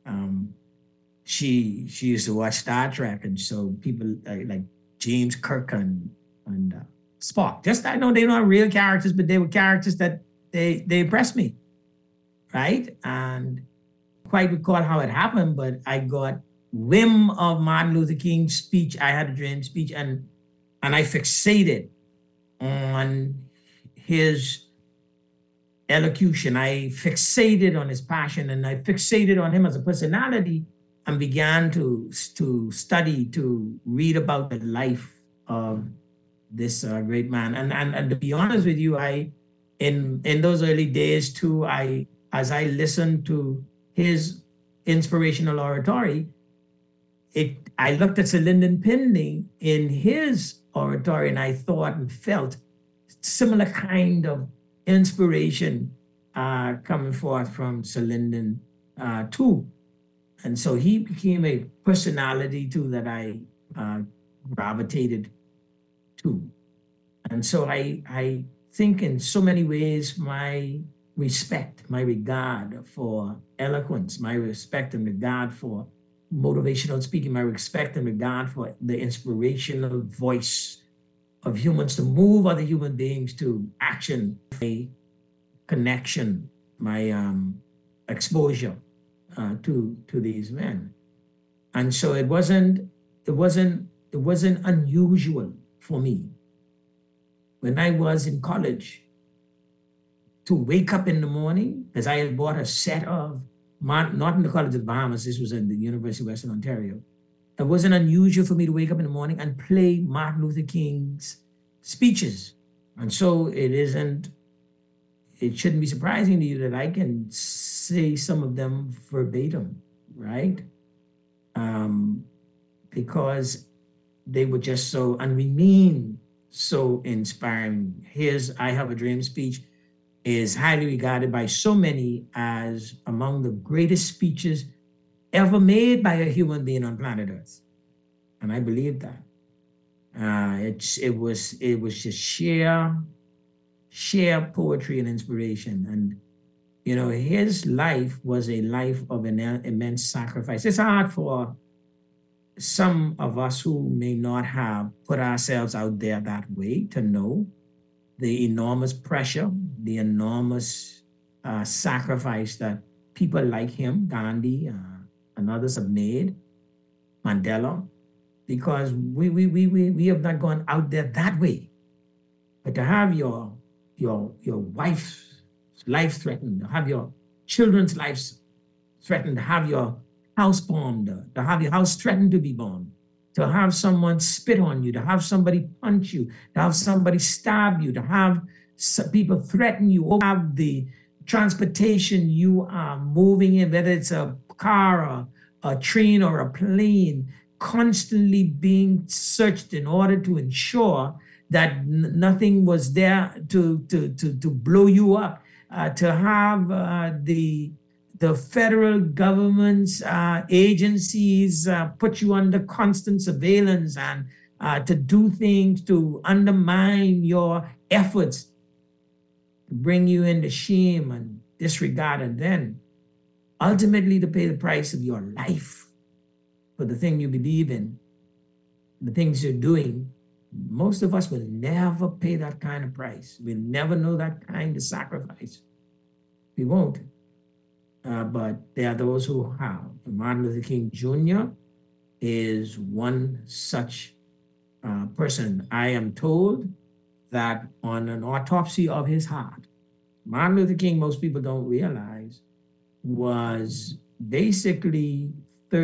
She used to watch Star Trek, and so people like James Kirk and Spock. Just, I know they're not real characters, but they were characters that they impressed me, right? And quite recall how it happened, but I got whim of Martin Luther King's speech, I Had a Dream speech, and I fixated on his elocution. I fixated on his passion, and I fixated on him as a personality, and began to study, to read about the life of this great man. And to be honest with you, in those early days too, as I listened to his inspirational oratory, I looked at Sir Lyndon Pinckney in his oratory, and I thought and felt similar kind of inspiration coming forth from Sir Lyndon too. And so he became a personality too that I gravitated to. And so I think in so many ways, my respect, my regard for eloquence, my respect and regard for motivational speaking, my respect and regard for the inspirational voice of humans to move other human beings to action, my connection, my exposure to these men. And so it wasn't unusual for me when I was in college to wake up in the morning, because I had bought a set of, not in the College of the Bahamas, this was at the University of Western Ontario. It wasn't unusual for me to wake up in the morning and play Martin Luther King's speeches. And so it shouldn't be surprising to you that I can say some of them verbatim, right? Because they were just so, and remain so inspiring. His I Have a Dream speech is highly regarded by so many as among the greatest speeches ever made by a human being on planet Earth. And I believe that. It was just sheer poetry and inspiration. And, you know, his life was a life of an immense sacrifice. It's hard for some of us who may not have put ourselves out there that way to know the enormous pressure, the enormous sacrifice that people like him, Gandhi, and others have made, Mandela, because we have not gone out there that way. But to have your wife's life threatened, to have your children's lives threatened, to have your house bombed, to have your house threatened to be bombed, to have someone spit on you, to have somebody punch you, to have somebody stab you, to have people threaten you, or have the transportation you are moving in, whether it's a car or a train or a plane, constantly being searched in order to ensure that nothing was there to blow you up, to have the federal government's agencies put you under constant surveillance and to do things to undermine your efforts, to bring you into shame and disregard, and then ultimately to pay the price of your life for the thing you believe in, the things you're doing. Most of us will never pay that kind of price. We'll never know that kind of sacrifice. We won't. but there are those who have. Martin Luther King Jr. is one such person. I am told that on an autopsy of his heart, Martin Luther King, most people don't realize, was basically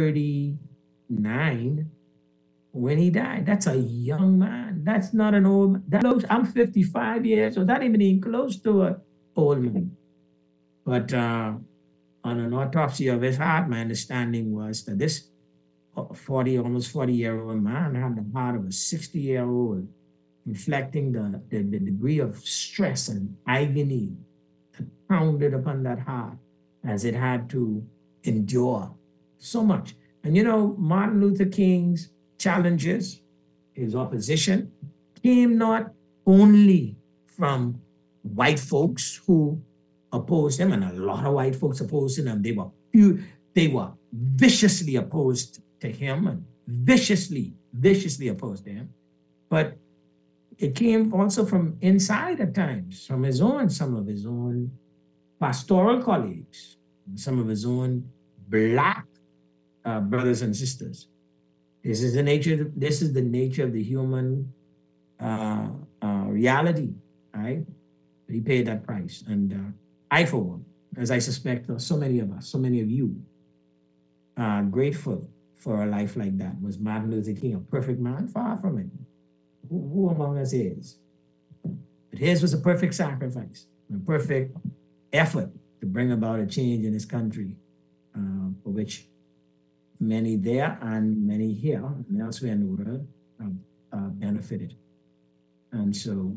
39 when he died. That's a young man. That's not an old man. I'm 55 years old. That ain't even close to an old man. But on an autopsy of his heart, my understanding was that this almost 40-year-old man had the heart of a 60-year-old, reflecting the degree of stress and agony that pounded upon that heart as it had to endure so much. And Martin Luther King's challenges, his opposition, came not only from white folks who opposed him, and a lot of white folks opposed him. They were viciously opposed to him and viciously opposed to him. But it came also from inside at times, from some of his own pastoral colleagues, some of his own Black brothers and sisters. This is the nature of the human reality, right? He paid that price. And I, for one, as I suspect so many of us, so many of you, are grateful for a life like that. Was Martin Luther King a perfect man? Far from it. Who among us is? But his was a perfect sacrifice, a perfect effort to bring about a change in this country, for which many there and many here and elsewhere in the world have benefited. And so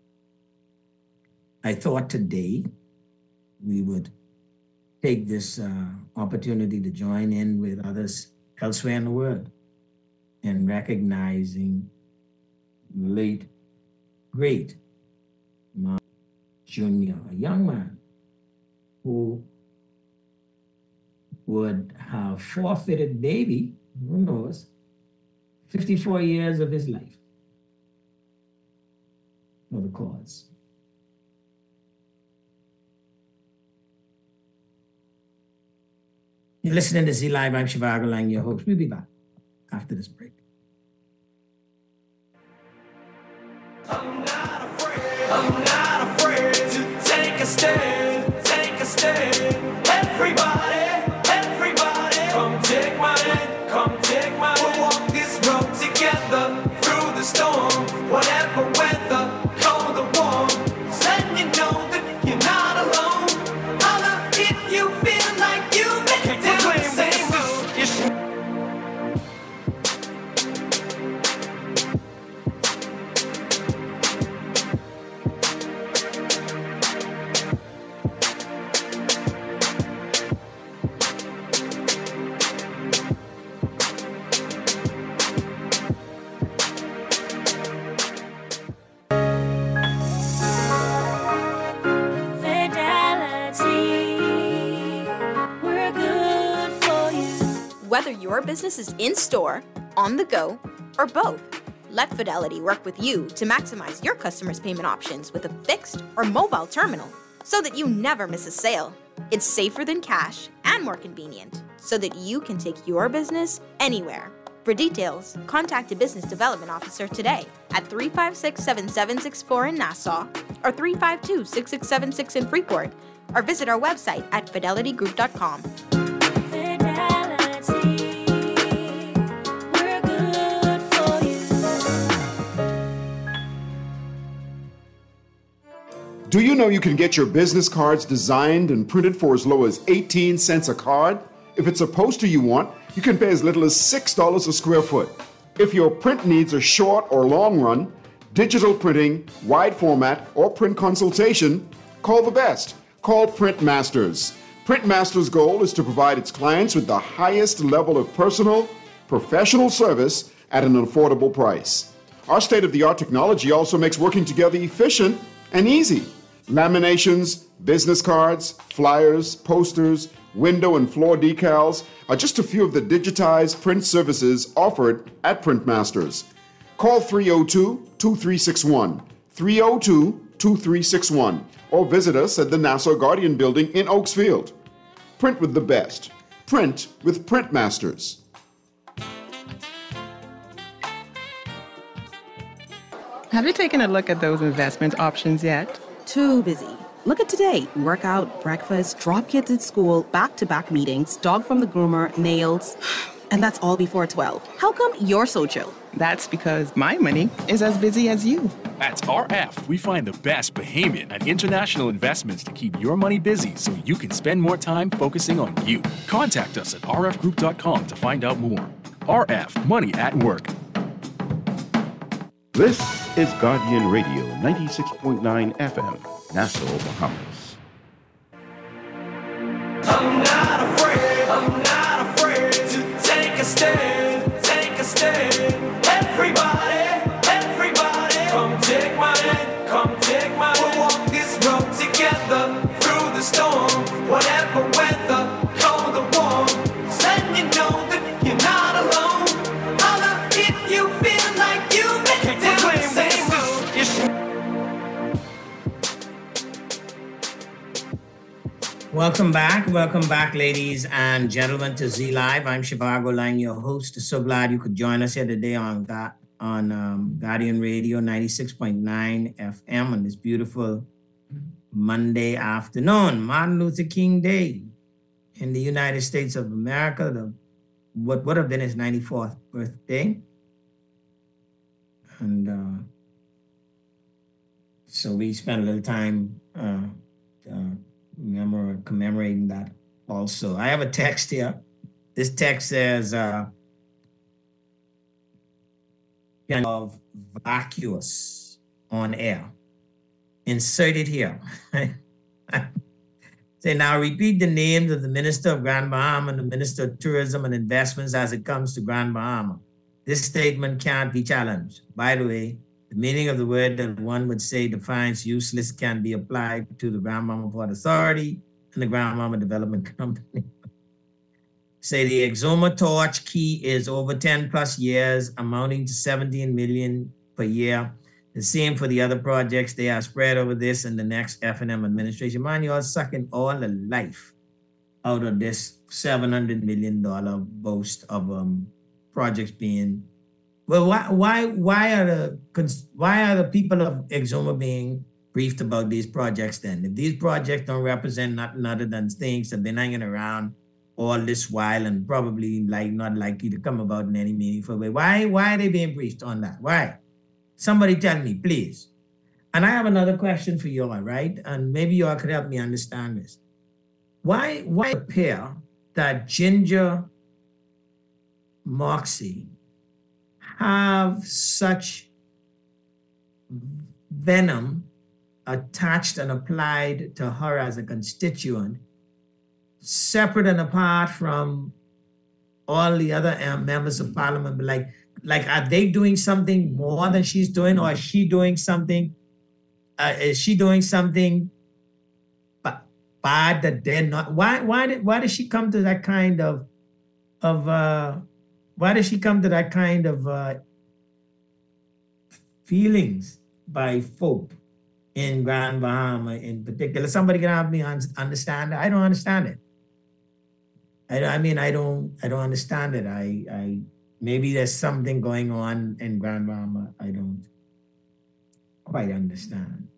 I thought today we would take this opportunity to join in with others elsewhere in the world in recognizing late, great Martin Jr., a young man who would have forfeited maybe, who knows, 54 years of his life for the cause. You're listening to Z Live. I'm Shivago Lang, your host. We'll be back after this break. I'm not afraid to take a stand, take a stand. Everybody, come take my hand, come take my hand. We'll walk this road together through the storm, whatever weather, cold or warm. Letting you know that you're not alone. Holla if you feel like you've been down the same road. Whether your business is in-store, on the go, or both, let Fidelity work with you to maximize your customers' payment options with a fixed or mobile terminal so that you never miss a sale. It's safer than cash and more convenient so that you can take your business anywhere. For details, contact a business development officer today at 356-7764 in Nassau or 352-6676 in Freeport, or visit our website at fidelitygroup.com. Do you know you can get your business cards designed and printed for as low as 18 cents a card? If it's a poster you want, you can pay as little as $6 a square foot. If your print needs are short or long run, digital printing, wide format, or print consultation, call the best. Call Print Masters. Print Masters' goal is to provide its clients with the highest level of personal, professional service at an affordable price. Our state-of-the-art technology also makes working together efficient and easy. Laminations, business cards, flyers, posters, window and floor decals are just a few of the digitized print services offered at Print Masters. Call 302-2361, 302-2361, or visit us at the Nassau Guardian Building in Oakesfield. Print with the best. Print with Printmasters. Have you taken a look at those investment options yet? Too busy. Look at today. Workout, breakfast, drop kids at school, back-to-back meetings, dog from the groomer, nails. And that's all before 12. How come you're so chill? That's because my money is as busy as you. At RF, we find the best Bahamian and international investments to keep your money busy so you can spend more time focusing on you. Contact us at rfgroup.com to find out more. RF, money at work. This is Guardian Radio 96.9 FM, Nassau, Bahamas. I'm not afraid to take a stand, take a stand. Everybody, come take my hand, come take my hand. We'll walk this road together through the storm, whatever weather, cold or warm. Letting you know that you're not alone. Holla if you feel like you've been down the same road. Welcome back, ladies and gentlemen, to Z Live. I'm Shivago Lang, your host. So glad you could join us here today on Guardian Radio 96.9 FM on this beautiful Monday afternoon, Martin Luther King Day in the United States of America. What would have been his 94th birthday, and so we spent a little time commemorating that also. I have a text here. This text says, of vacuous on air. Insert it here. Say, now repeat the names of the Minister of Grand Bahama and the Minister of Tourism and Investments as it comes to Grand Bahama. This statement can't be challenged. By the way, the meaning of the word that one would say defines useless can be applied to the Grand Bahama Port Authority and the Grand Bahama Development Company. Say the Exuma Torch key is over 10 plus years, amounting to 17 million per year. The same for the other projects. They are spread over this and the next F&M administration. Man, you're sucking all the life out of this $700 million boast of projects being. Well, why are the people of Exuma being briefed about these projects then? If these projects don't represent nothing other than things that have been hanging around all this while and probably not likely to come about in any meaningful way, why are they being briefed on that? Why? Somebody tell me, please. And I have another question for you all, right? And maybe you all could help me understand this. Why appear that Ginger Moxie have such venom attached and applied to her as a constituent, separate and apart from all the other members of parliament? Like, are they doing something more than she's doing, or is she doing something? Is she doing something bad that they're not? Why did she come to that kind of why does she come to that kind of feelings by folk in Grand Bahama in particular? Somebody can help me understand it. I don't understand it. I don't understand it. I maybe there's something going on in Grand Bahama I don't quite understand.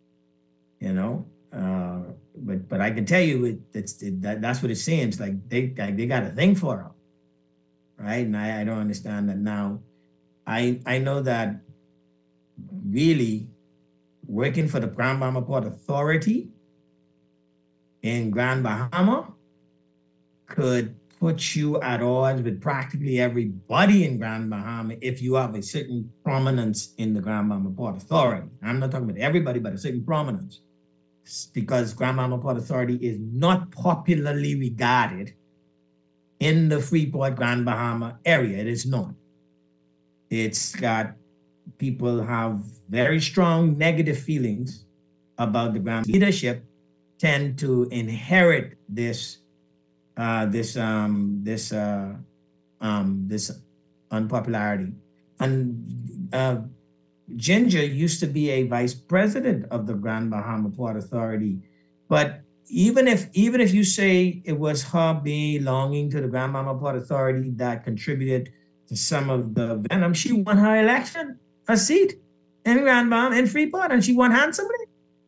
But I can tell you that's what it seems like. They got a thing for her. Right? And I don't understand that now. I know that really working for the Grand Bahama Port Authority in Grand Bahama could put you at odds with practically everybody in Grand Bahama if you have a certain prominence in the Grand Bahama Port Authority. I'm not talking about everybody, but a certain prominence. Because Grand Bahama Port Authority is not popularly regarded in the Freeport Grand Bahama area. It is not. It's got people have very strong negative feelings about the Grand leadership, tend to inherit this unpopularity. And Ginger used to be a vice president of the Grand Bahama Port Authority, but even if you say it was her belonging to the Grandmama Port Authority that contributed to some of the venom, she won her election, a seat in Grandmama in Freeport, and she won handsomely.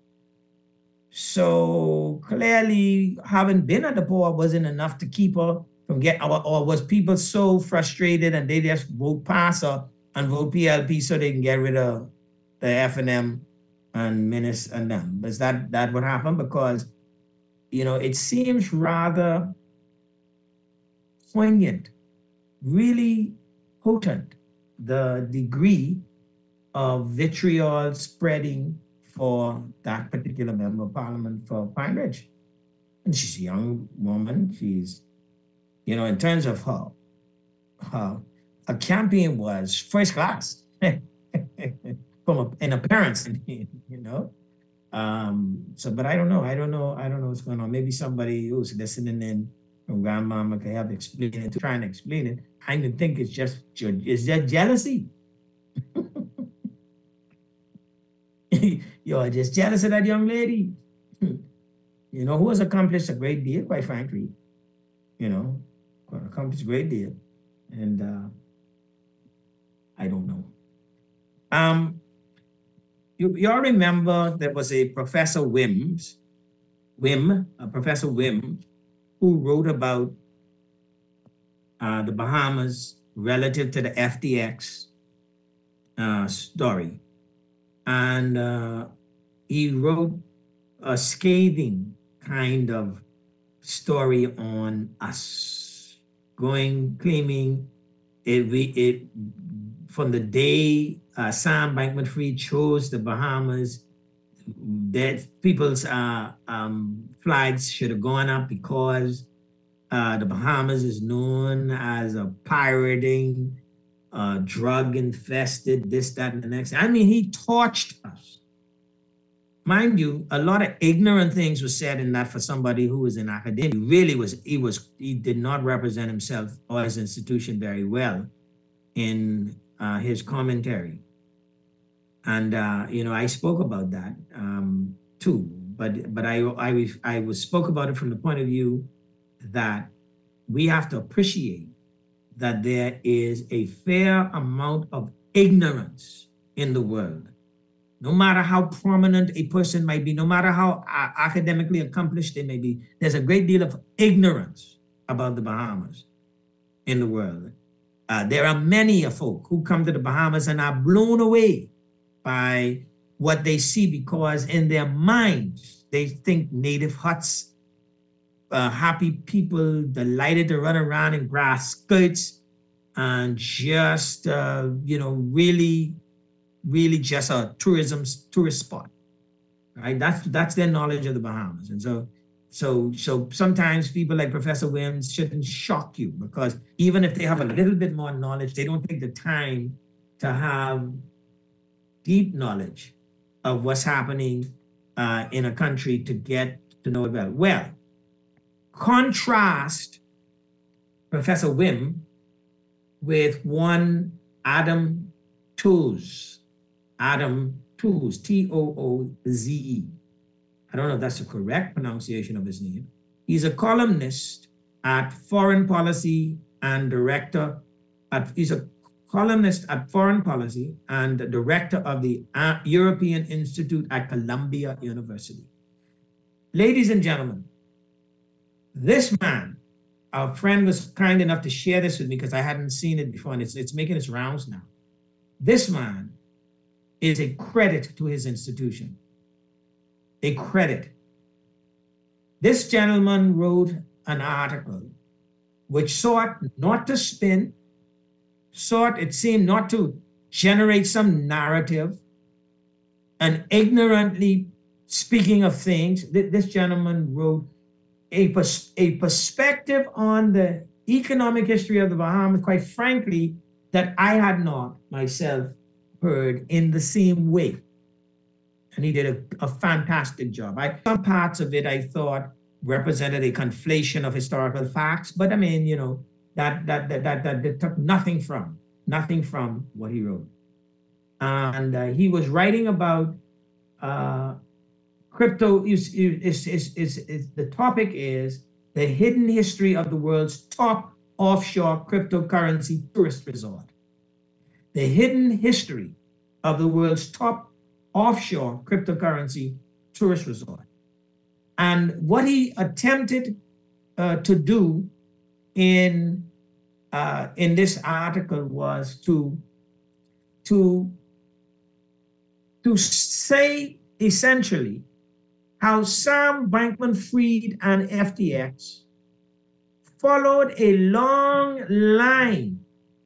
So clearly, having been at the port wasn't enough to keep her from getting, or was people so frustrated and they just vote pass her and vote PLP so they can get rid of the FNM and Menace and them? Is that what happened? Because, it seems rather poignant, really potent, the degree of vitriol spreading for that particular member of parliament for Pine Ridge. And she's a young woman. She's, in terms of her campaign was first class in appearance, but I don't know what's going on. Maybe somebody who's listening in from Grandmama can help trying to explain it. I don't think it's just jealousy. You're just jealous of that young lady, who has accomplished a great deal, quite frankly, accomplished a great deal. And I don't know. You all remember there was a Professor Professor Wim, who wrote about the Bahamas relative to the FTX story. And he wrote a scathing kind of story on us, claiming it from the day Sam Bankman-Fried chose the Bahamas, that people's flags should have gone up because the Bahamas is known as a pirating, drug-infested, this, that, and the next. I mean, he torched us. Mind you, a lot of ignorant things were said in that for somebody who was in academia. He did not represent himself or his institution very well in his commentary. And, I spoke about that too, but I spoke about it from the point of view that we have to appreciate that there is a fair amount of ignorance in the world. No matter how prominent a person might be, no matter how academically accomplished they may be, there's a great deal of ignorance about the Bahamas in the world. There are many folk who come to the Bahamas and are blown away by what they see because in their minds, they think native huts, happy people delighted to run around in grass skirts and just, really just a tourist spot, right? That's their knowledge of the Bahamas. And so sometimes people like Professor Williams shouldn't shock you because even if they have a little bit more knowledge, they don't take the time to have deep knowledge of what's happening in a country to get to know it well. Well, contrast Professor Wim with one Adam Tooze, Tooze. I don't know if that's the correct pronunciation of his name. He's a columnist at Foreign Policy and director he's a columnist at Foreign Policy and director of the European Institute at Columbia University. Ladies and gentlemen, this man, our friend was kind enough to share this with me because I hadn't seen it before and it's making its rounds now. This man is a credit to his institution. A credit. This gentleman wrote an article which sought not to spin, it seemed not to generate some narrative and ignorantly speaking of things. This gentleman wrote a perspective on the economic history of the Bahamas, quite frankly, that I had not myself heard in the same way. And he did a fantastic job. Some parts of it I thought represented a conflation of historical facts, but I mean, that took nothing from what he wrote. And he was writing about crypto the topic is the hidden history of the world's top offshore cryptocurrency tourist resort. The hidden history of the world's top offshore cryptocurrency tourist resort. And what he attempted to do in this article was to say essentially how Sam Bankman-Fried and FTX followed a long line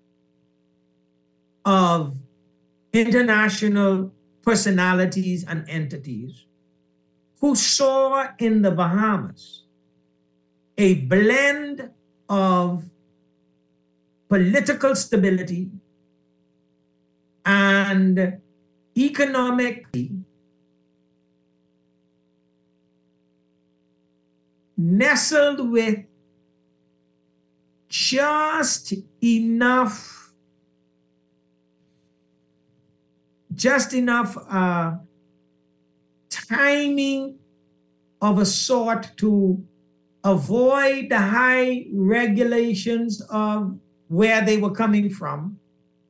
of international personalities and entities who saw in the Bahamas a blend of political stability and economic nestled with just enough timing of a sort to avoid the high regulations of where they were coming from,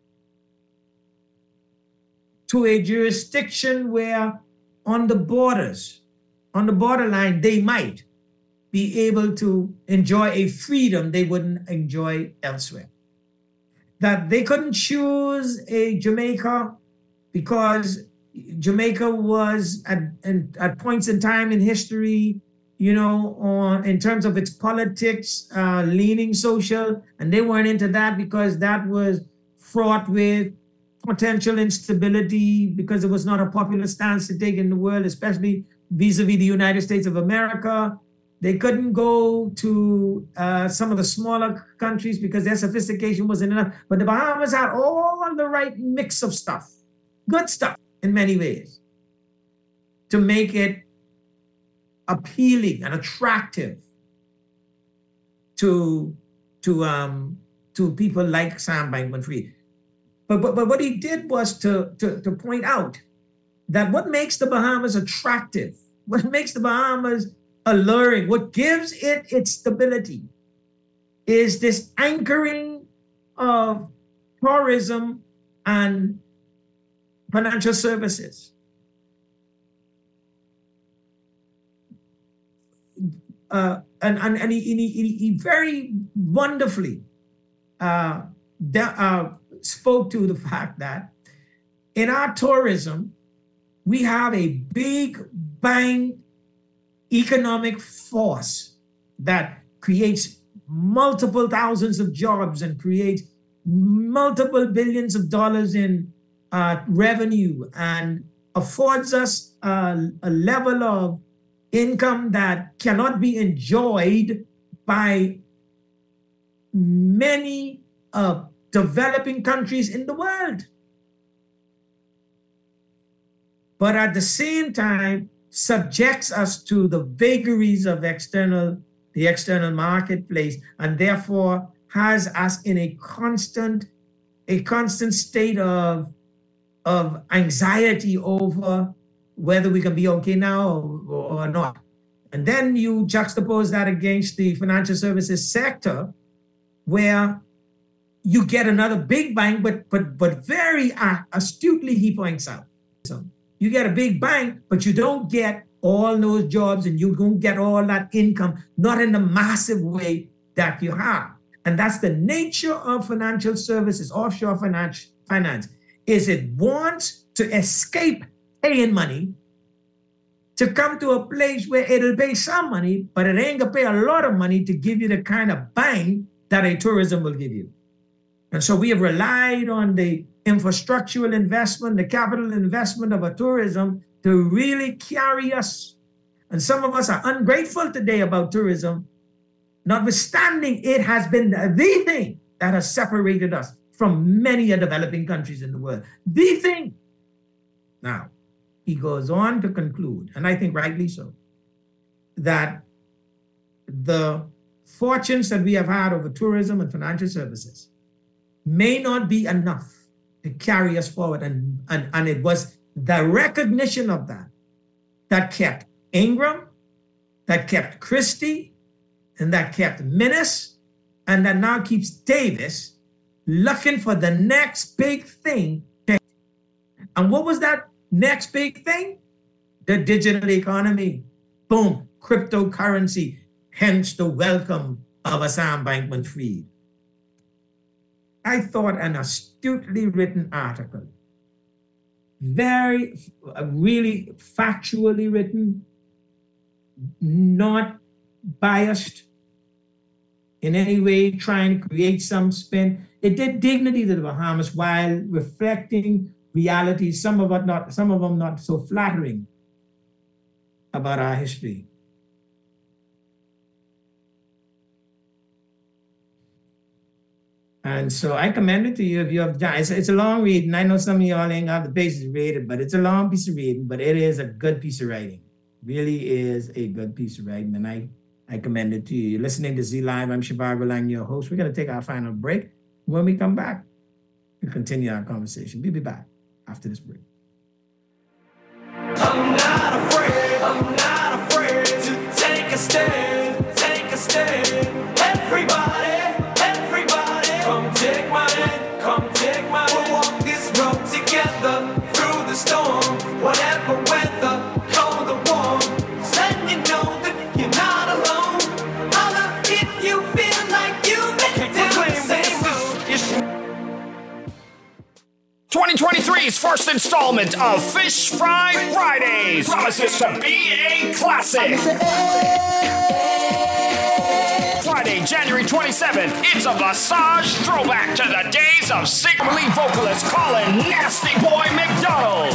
to a jurisdiction where on the borderline, they might be able to enjoy a freedom they wouldn't enjoy elsewhere. That they couldn't choose a Jamaica because Jamaica was at points in time in history, in terms of its politics, leaning social, and they weren't into that because that was fraught with potential instability because it was not a popular stance to take in the world, especially vis-a-vis the United States of America. They couldn't go to some of the smaller countries because their sophistication wasn't enough. But the Bahamas had all the right mix of stuff, good stuff in many ways, to make it appealing and attractive to people like Sam Bankman-Fried. But what he did was to point out that what makes the Bahamas attractive, what makes the Bahamas alluring, what gives it its stability, is this anchoring of tourism and financial services. And he very wonderfully spoke to the fact that in our tourism, we have a big bang economic force that creates multiple thousands of jobs and creates multiple billions of dollars in revenue and affords us a level of income that cannot be enjoyed by many developing countries in the world. But at the same time, subjects us to the vagaries of the external marketplace, and therefore has us in a constant state of anxiety over whether we can be okay now or not. And then you juxtapose that against the financial services sector, where you get another big bang, but very astutely he points out. So you get a big bang, but you don't get all those jobs and you don't get all that income, not in the massive way that you have. And that's the nature of financial services, offshore finance, is it wants to escape paying money to come to a place where it'll pay some money, but it ain't gonna pay a lot of money to give you the kind of bang that a tourism will give you. And so we have relied on the infrastructural investment, the capital investment of a tourism to really carry us. And some of us are ungrateful today about tourism, notwithstanding it has been the thing that has separated us from many developing countries in the world. The thing. Now, he goes on to conclude, and I think rightly so, that the fortunes that we have had over tourism and financial services may not be enough to carry us forward. And it was the recognition of that kept Ingram, that kept Christie, and that kept Minnis, and that now keeps Davis looking for the next big thing. And what was that next big thing? The digital economy. Boom, cryptocurrency, hence the welcome of Sam Bankman-Fried. I thought an astutely written article, really factually written, not biased in any way, trying to create some spin. It did dignity to the Bahamas while reflecting realities, some of them not so flattering about our history. And so I commend it to you if you have done. It's a long read, and I know some of y'all ain't got the patience to read it, but it's a long piece of reading, but it is a good piece of writing. Really is a good piece of writing, and I commend it to you. You're listening to Z Live. I'm Zhivago Lang, your host. We're going to take our final break. When we come back, we'll continue our conversation. We'll be back after this break. I'm not afraid to take a stand, Everybody, come take my hand, we'll walk this road together through the storm, whatever weather, cold or warm, letting you know that you're not alone. Holla if you feel like you make the same road. 2023's first installment of Fish Fry Fridays promises to be a classic. Friday, January 27th, it's a Visage throwback to the days of singer lead vocalist Colin Nasty Boy McDonald.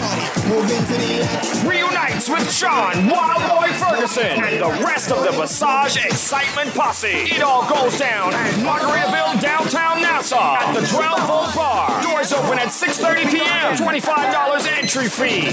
Reunites with Sean Wild Boy Ferguson and the rest of the Visage Excitement Posse. It all goes down at Margaritaville, downtown Nassau at the 12-Volt Bar. Doors open at 6:30 p.m. $25 entry fee.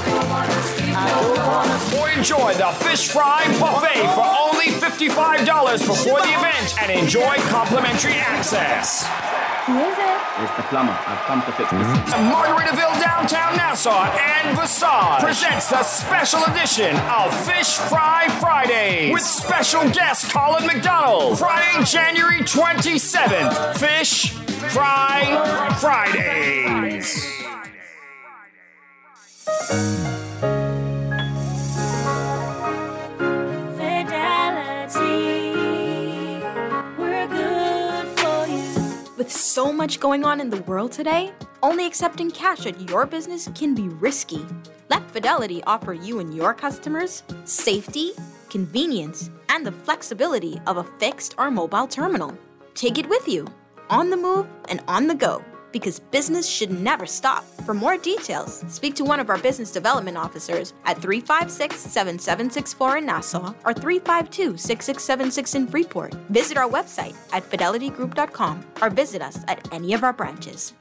Or enjoy the Fish Fry Buffet for only $55 before the event and enjoy complimentary access. Who is it? It's the plumber. I've come to fix this. Margaritaville, downtown Nassau and Visage presents the special edition of Fish Fry Fridays with special guest Colin McDonald. Friday, January 27th, Fish Fry Fridays. With so much going on in the world today, only accepting cash at your business can be risky. Let Fidelity offer you and your customers safety, convenience, and the flexibility of a fixed or mobile terminal. Take it with you, on the move and on the go, because business should never stop. For more details, speak to one of our business development officers at 356-7764 in Nassau or 352-6676 in Freeport. Visit our website at fidelitygroup.com or visit us at any of our branches.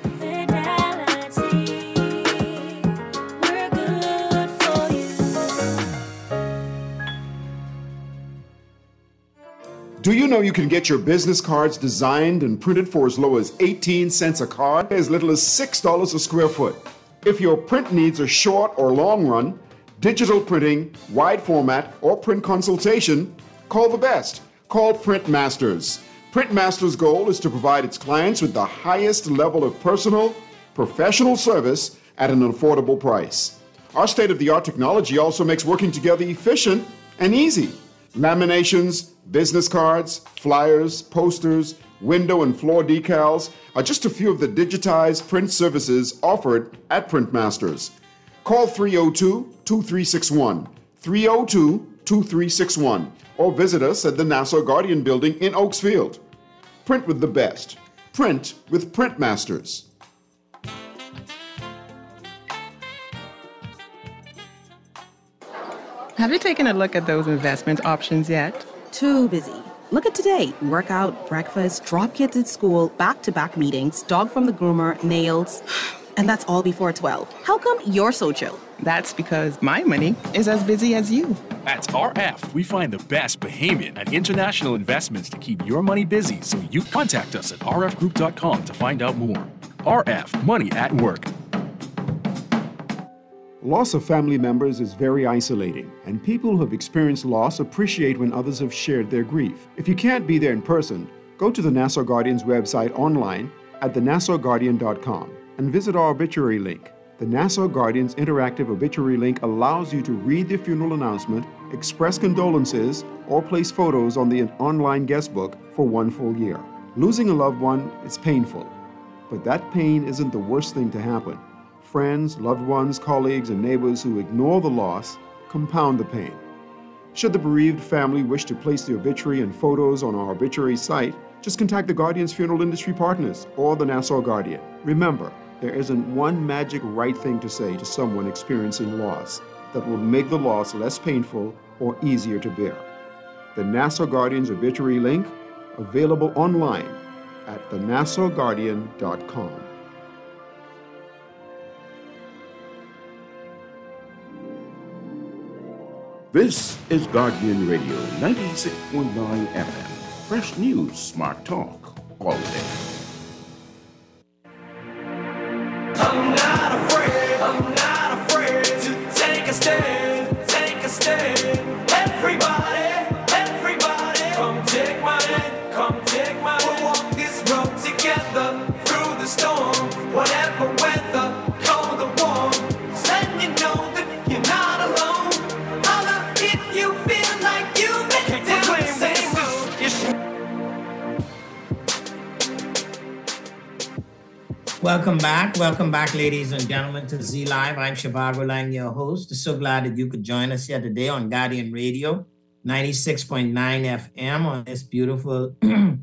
Do you know you can get your business cards designed and printed for as low as 18 cents a card, as little as $6 a square foot? If your print needs are short or long run, digital printing, wide format, or print consultation, call the best. Call Print Masters. Print Masters' goal is to provide its clients with the highest level of personal, professional service at an affordable price. Our state-of-the-art technology also makes working together efficient and easy. Laminations, business cards, flyers, posters, window and floor decals are just a few of the digitized print services offered at Print Masters. Call 302-2361, 302-2361, or visit us at the Nassau Guardian Building in Oaksfield. Print with the best. Print with Print Masters. Have you taken a look at those investment options yet? Too busy. Look at today. Workout, breakfast, drop kids at school, back-to-back meetings, dog from the groomer, nails. And that's all before 12. How come you're so chill? That's because my money is as busy as you. At RF, we find the best Bahamian and international investments to keep your money busy, so you contact us at rfgroup.com to find out more. RF, money at work. Loss of family members is very isolating, and people who have experienced loss appreciate when others have shared their grief. If you can't be there in person, go to the Nassau Guardian's website online at thenassauguardian.com and visit our obituary link. The Nassau Guardian's interactive obituary link allows you to read the funeral announcement, express condolences, or place photos on the online guest book for 1 full year. Losing a loved one is painful, but that pain isn't the worst thing to happen. Friends, loved ones, colleagues, and neighbors who ignore the loss compound the pain. Should the bereaved family wish to place the obituary and photos on our obituary site, just contact the Guardian's funeral industry partners or the Nassau Guardian. Remember, there isn't one magic right thing to say to someone experiencing loss that will make the loss less painful or easier to bear. The Nassau Guardian's obituary link, available online at thenassauguardian.com. This is Guardian Radio 96.9 FM. Fresh news, smart talk, all day. I'm not afraid to take a stand, take a stand. Everybody, come take my hand, come take my hand. We'll walk this road together through the storm, whatever weather, cold or warm. Just letting you know that you're not alone. Holla if you feel like you've been down the same road. Welcome back, ladies and gentlemen, to Z Live. I'm Shivago Lang, your host. So glad that you could join us here today on Guardian Radio, 96.9 FM on this beautiful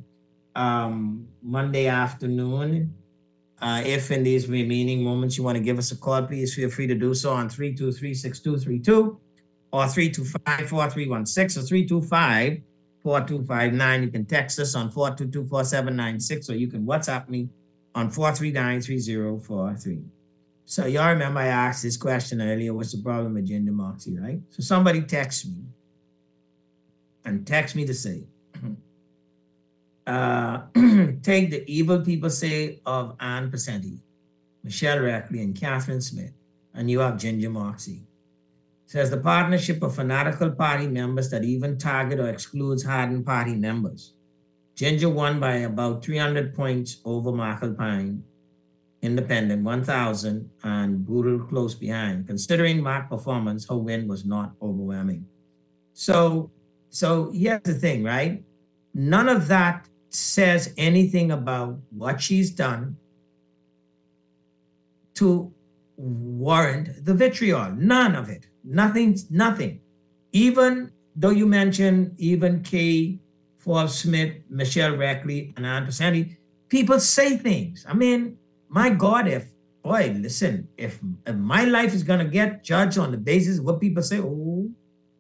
Monday afternoon. If in these remaining moments you want to give us a call, please feel free to do so on 323-6232 or 325-4316 or 325-4259. You can text us on 422-4796 or you can WhatsApp me on 439-3043. So y'all remember I asked this question earlier, what's the problem with Ginger Moxie, right? So somebody texts me to say, take the evil people say of Ann Pesenti, Michelle Reckley, and Catherine Smith, and you have Ginger Moxie. Says the partnership of fanatical party members that even target or excludes hardened party members. Ginger won by about 300 points over Michael Pine, Independent, 1,000, and Brutal close behind. Considering Mark's performance, her win was not overwhelming. So here's the thing, right? None of that says anything about what she's done to warrant the vitriol. None of it. Nothing. Even though you mentioned even Kay Paul Smith, Michelle Reckley, and Ann Pesenti, people say things. I mean, my God, if my life is going to get judged on the basis of what people say, oh,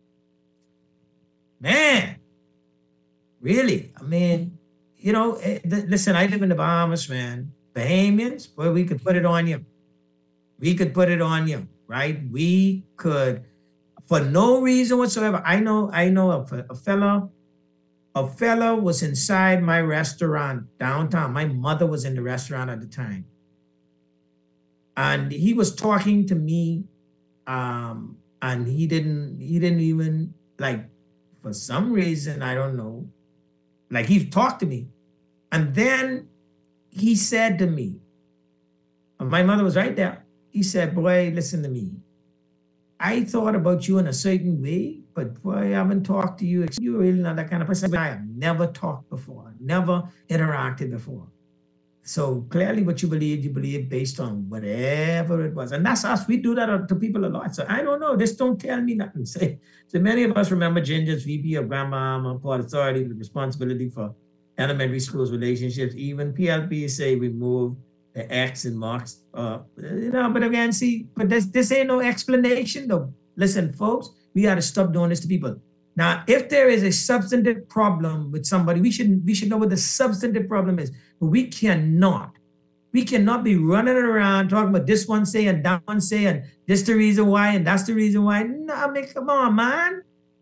man, really? I mean, listen, I live in the Bahamas, man. Bahamians, boy, we could put it on you. Right? We could, for no reason whatsoever. I know a fellow was inside my restaurant downtown. My mother was in the restaurant at the time. And he was talking to me, and he didn't even, for some reason, I don't know, he talked to me. And then he said to me, my mother was right there. He said, boy, listen to me. I thought about you in a certain way, but boy, I haven't talked to you. You're really not that kind of person. I have never talked before, never interacted before. So clearly what you believe based on whatever it was. And that's us. We do that to people a lot. So I don't know. This don't tell me nothing. So many of us remember Ginger's VP of Grandma Port Authority with responsibility for elementary schools relationships. Even PLP say removed the X and marks. But again, but this ain't no explanation though. Listen, folks, we got to stop doing this to people. Now, if there is a substantive problem with somebody, we should know what the substantive problem is. But we cannot be running around talking about this one say and that one say and this the reason why and that's the reason why. No, I mean, come on, man.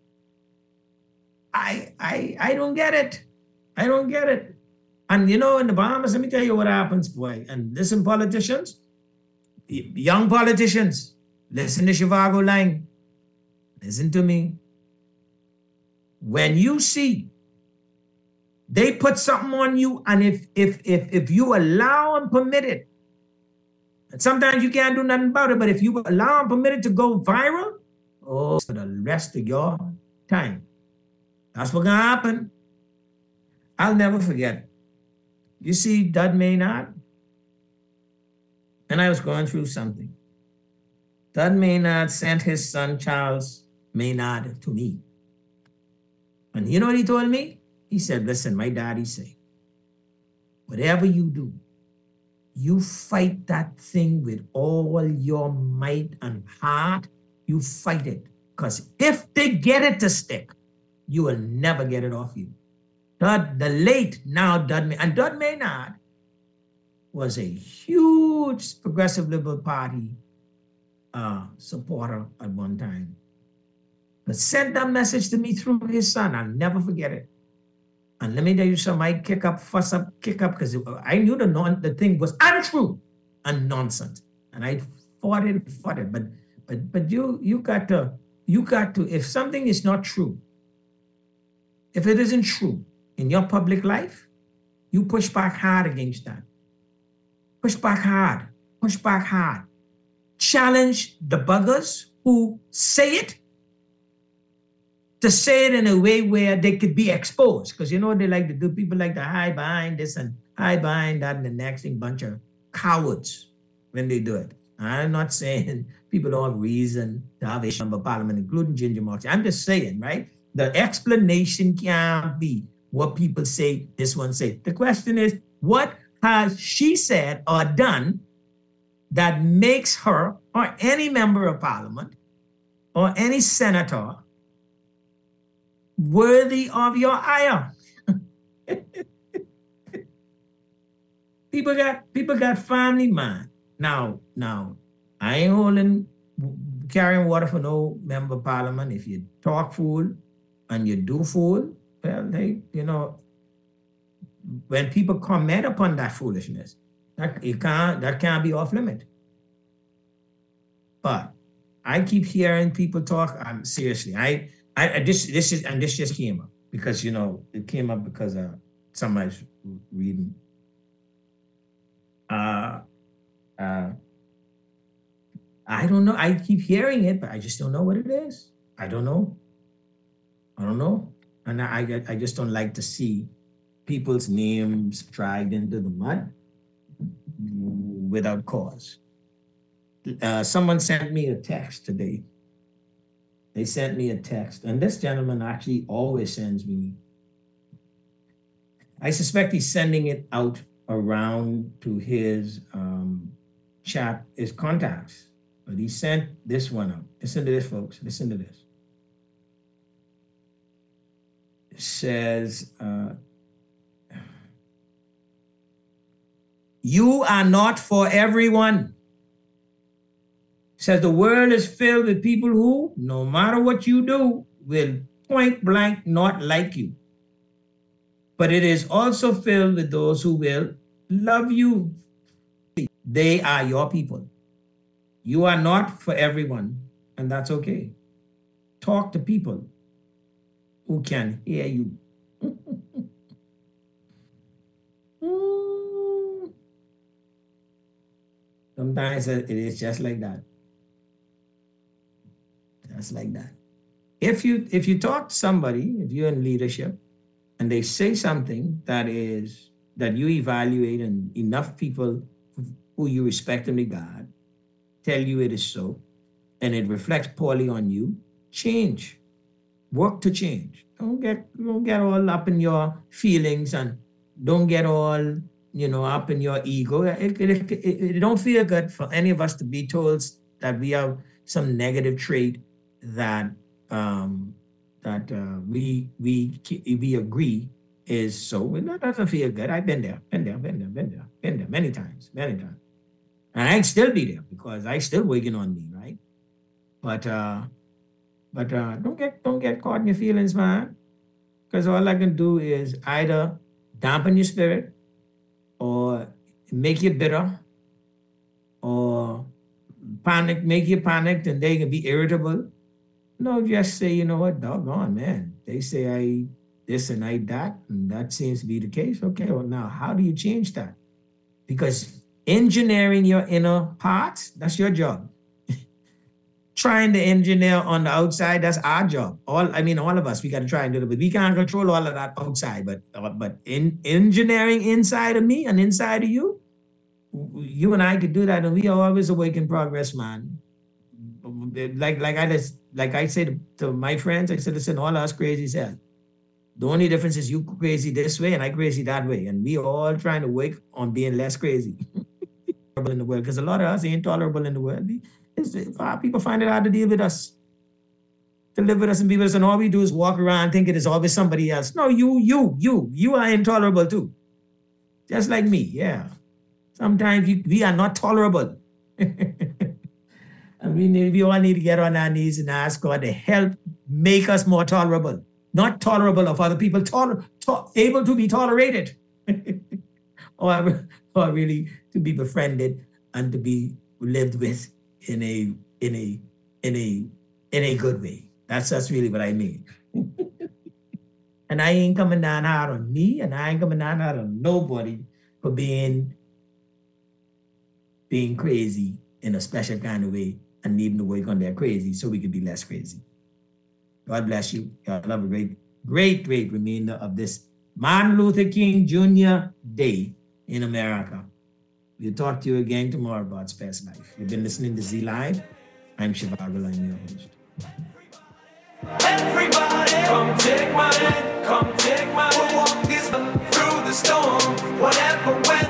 I don't get it. I don't get it. And in the Bahamas, let me tell you what happens, boy. And listen, politicians, young politicians, Listen to Zhivago Lang. Listen to me. When you see they put something on you, and if you allow and permit it, and sometimes you can't do nothing about it, but if you allow and permit it to go viral, oh, for the rest of your time, that's what's gonna happen. I'll never forget. You see, Dud Maynard, and I was going through something. Dud Maynard sent his son Charles Maynard to me. And you know what he told me? He said, listen, my daddy say, whatever you do, you fight that thing with all your might and heart. You fight it. Because if they get it to stick, you will never get it off you. The late now Dud Maynard, and Dud Maynard was a huge Progressive Liberal Party supporter at one time. But sent that message to me through his son. I'll never forget it. And let me tell you something, I fuss up, kick up, because I knew the thing was untrue and nonsense. And I fought it. But you got to, if something is not true, if it isn't true in your public life, you push back hard against that. Push back hard. Challenge the buggers who say it, to say it in a way where they could be exposed. Because you know what they like to do? People like to hide behind this and hide behind that, and the next thing, bunch of cowards when they do it. I'm not saying people don't have reason to have a member of parliament, including Ginger Moxie. I'm just saying, right? The explanation can't be what people say, this one say. The question is, what has she said or done that makes her or any member of parliament or any senator worthy of your ire? People got family, man. Now, I ain't carrying water for no member of parliament. If you talk fool and you do fool, well, when people comment upon that foolishness, that can't be off limit. But I keep hearing people talk. Seriously, this just came up because it came up because somebody's reading. I don't know. I keep hearing it, but I just don't know what it is. I don't know. And I just don't like to see people's names dragged into the mud without cause. Someone sent me a text today. They sent me a text, and this gentleman actually always sends me. I suspect he's sending it out around to his chat, his contacts, but he sent this one out. Listen to this, folks. Listen to this. It says, you are not for everyone. It says the world is filled with people who, no matter what you do, will point blank not like you. But it is also filled with those who will love you. They are your people. You are not for everyone, and that's okay. Talk to people who can hear you. Sometimes it is just like that. Just like that. If you talk to somebody, if you're in leadership, and they say something that you evaluate, and enough people who you respect and regard tell you it is so, and it reflects poorly on you, change. Work to change. Don't get all up in your feelings, and don't get all up in your ego. It don't feel good for any of us to be told that we have some negative trait that we agree is so. That doesn't feel good. I've been there many times. And I'd still be there because I still working on me, right? But don't get caught in your feelings, man. Because all I can do is either dampen your spirit, or make you bitter, or panic, make you panicked, and they can be irritable. No, just say, you know what, doggone, man. They say I this and I that, and that seems to be the case. Okay, well, now, how do you change that? Because engineering your inner parts, that's your job. Trying to engineer on the outside, that's our job. All of us, we got to try and do it, but we can't control all of that outside. But in engineering inside of me and inside of you, you and I could do that, and we are always a work in progress, man. Like I said to my friends, I said, listen, all of us crazy as hell. The only difference is you crazy this way and I crazy that way, and we all trying to work on being less crazy in the world, because a lot of us ain't tolerable in the world. People find it hard to deal with us, to live with us and be with us, and all we do is walk around thinking it's always somebody else. No, you are intolerable too. Just like me, yeah. Sometimes we are not tolerable. And we all need to get on our knees and ask God to help make us more tolerable. Not tolerable of other people, able to be tolerated. or really to be befriended and to be lived with in a good way. That's really what I mean. And I ain't coming down hard on me, and I ain't coming down hard on nobody for being crazy in a special kind of way and needing to work on their crazy so we could be less crazy. God bless you. Y'all have a great, great, great remainder of this Martin Luther King Jr. Day in America. We'll talk to you again tomorrow about Best Life. You've been listening to Z Live. I'm Shivago Lang, your host. Everybody, come take my hand, come take my hand. We'll walk this through the storm, whatever way.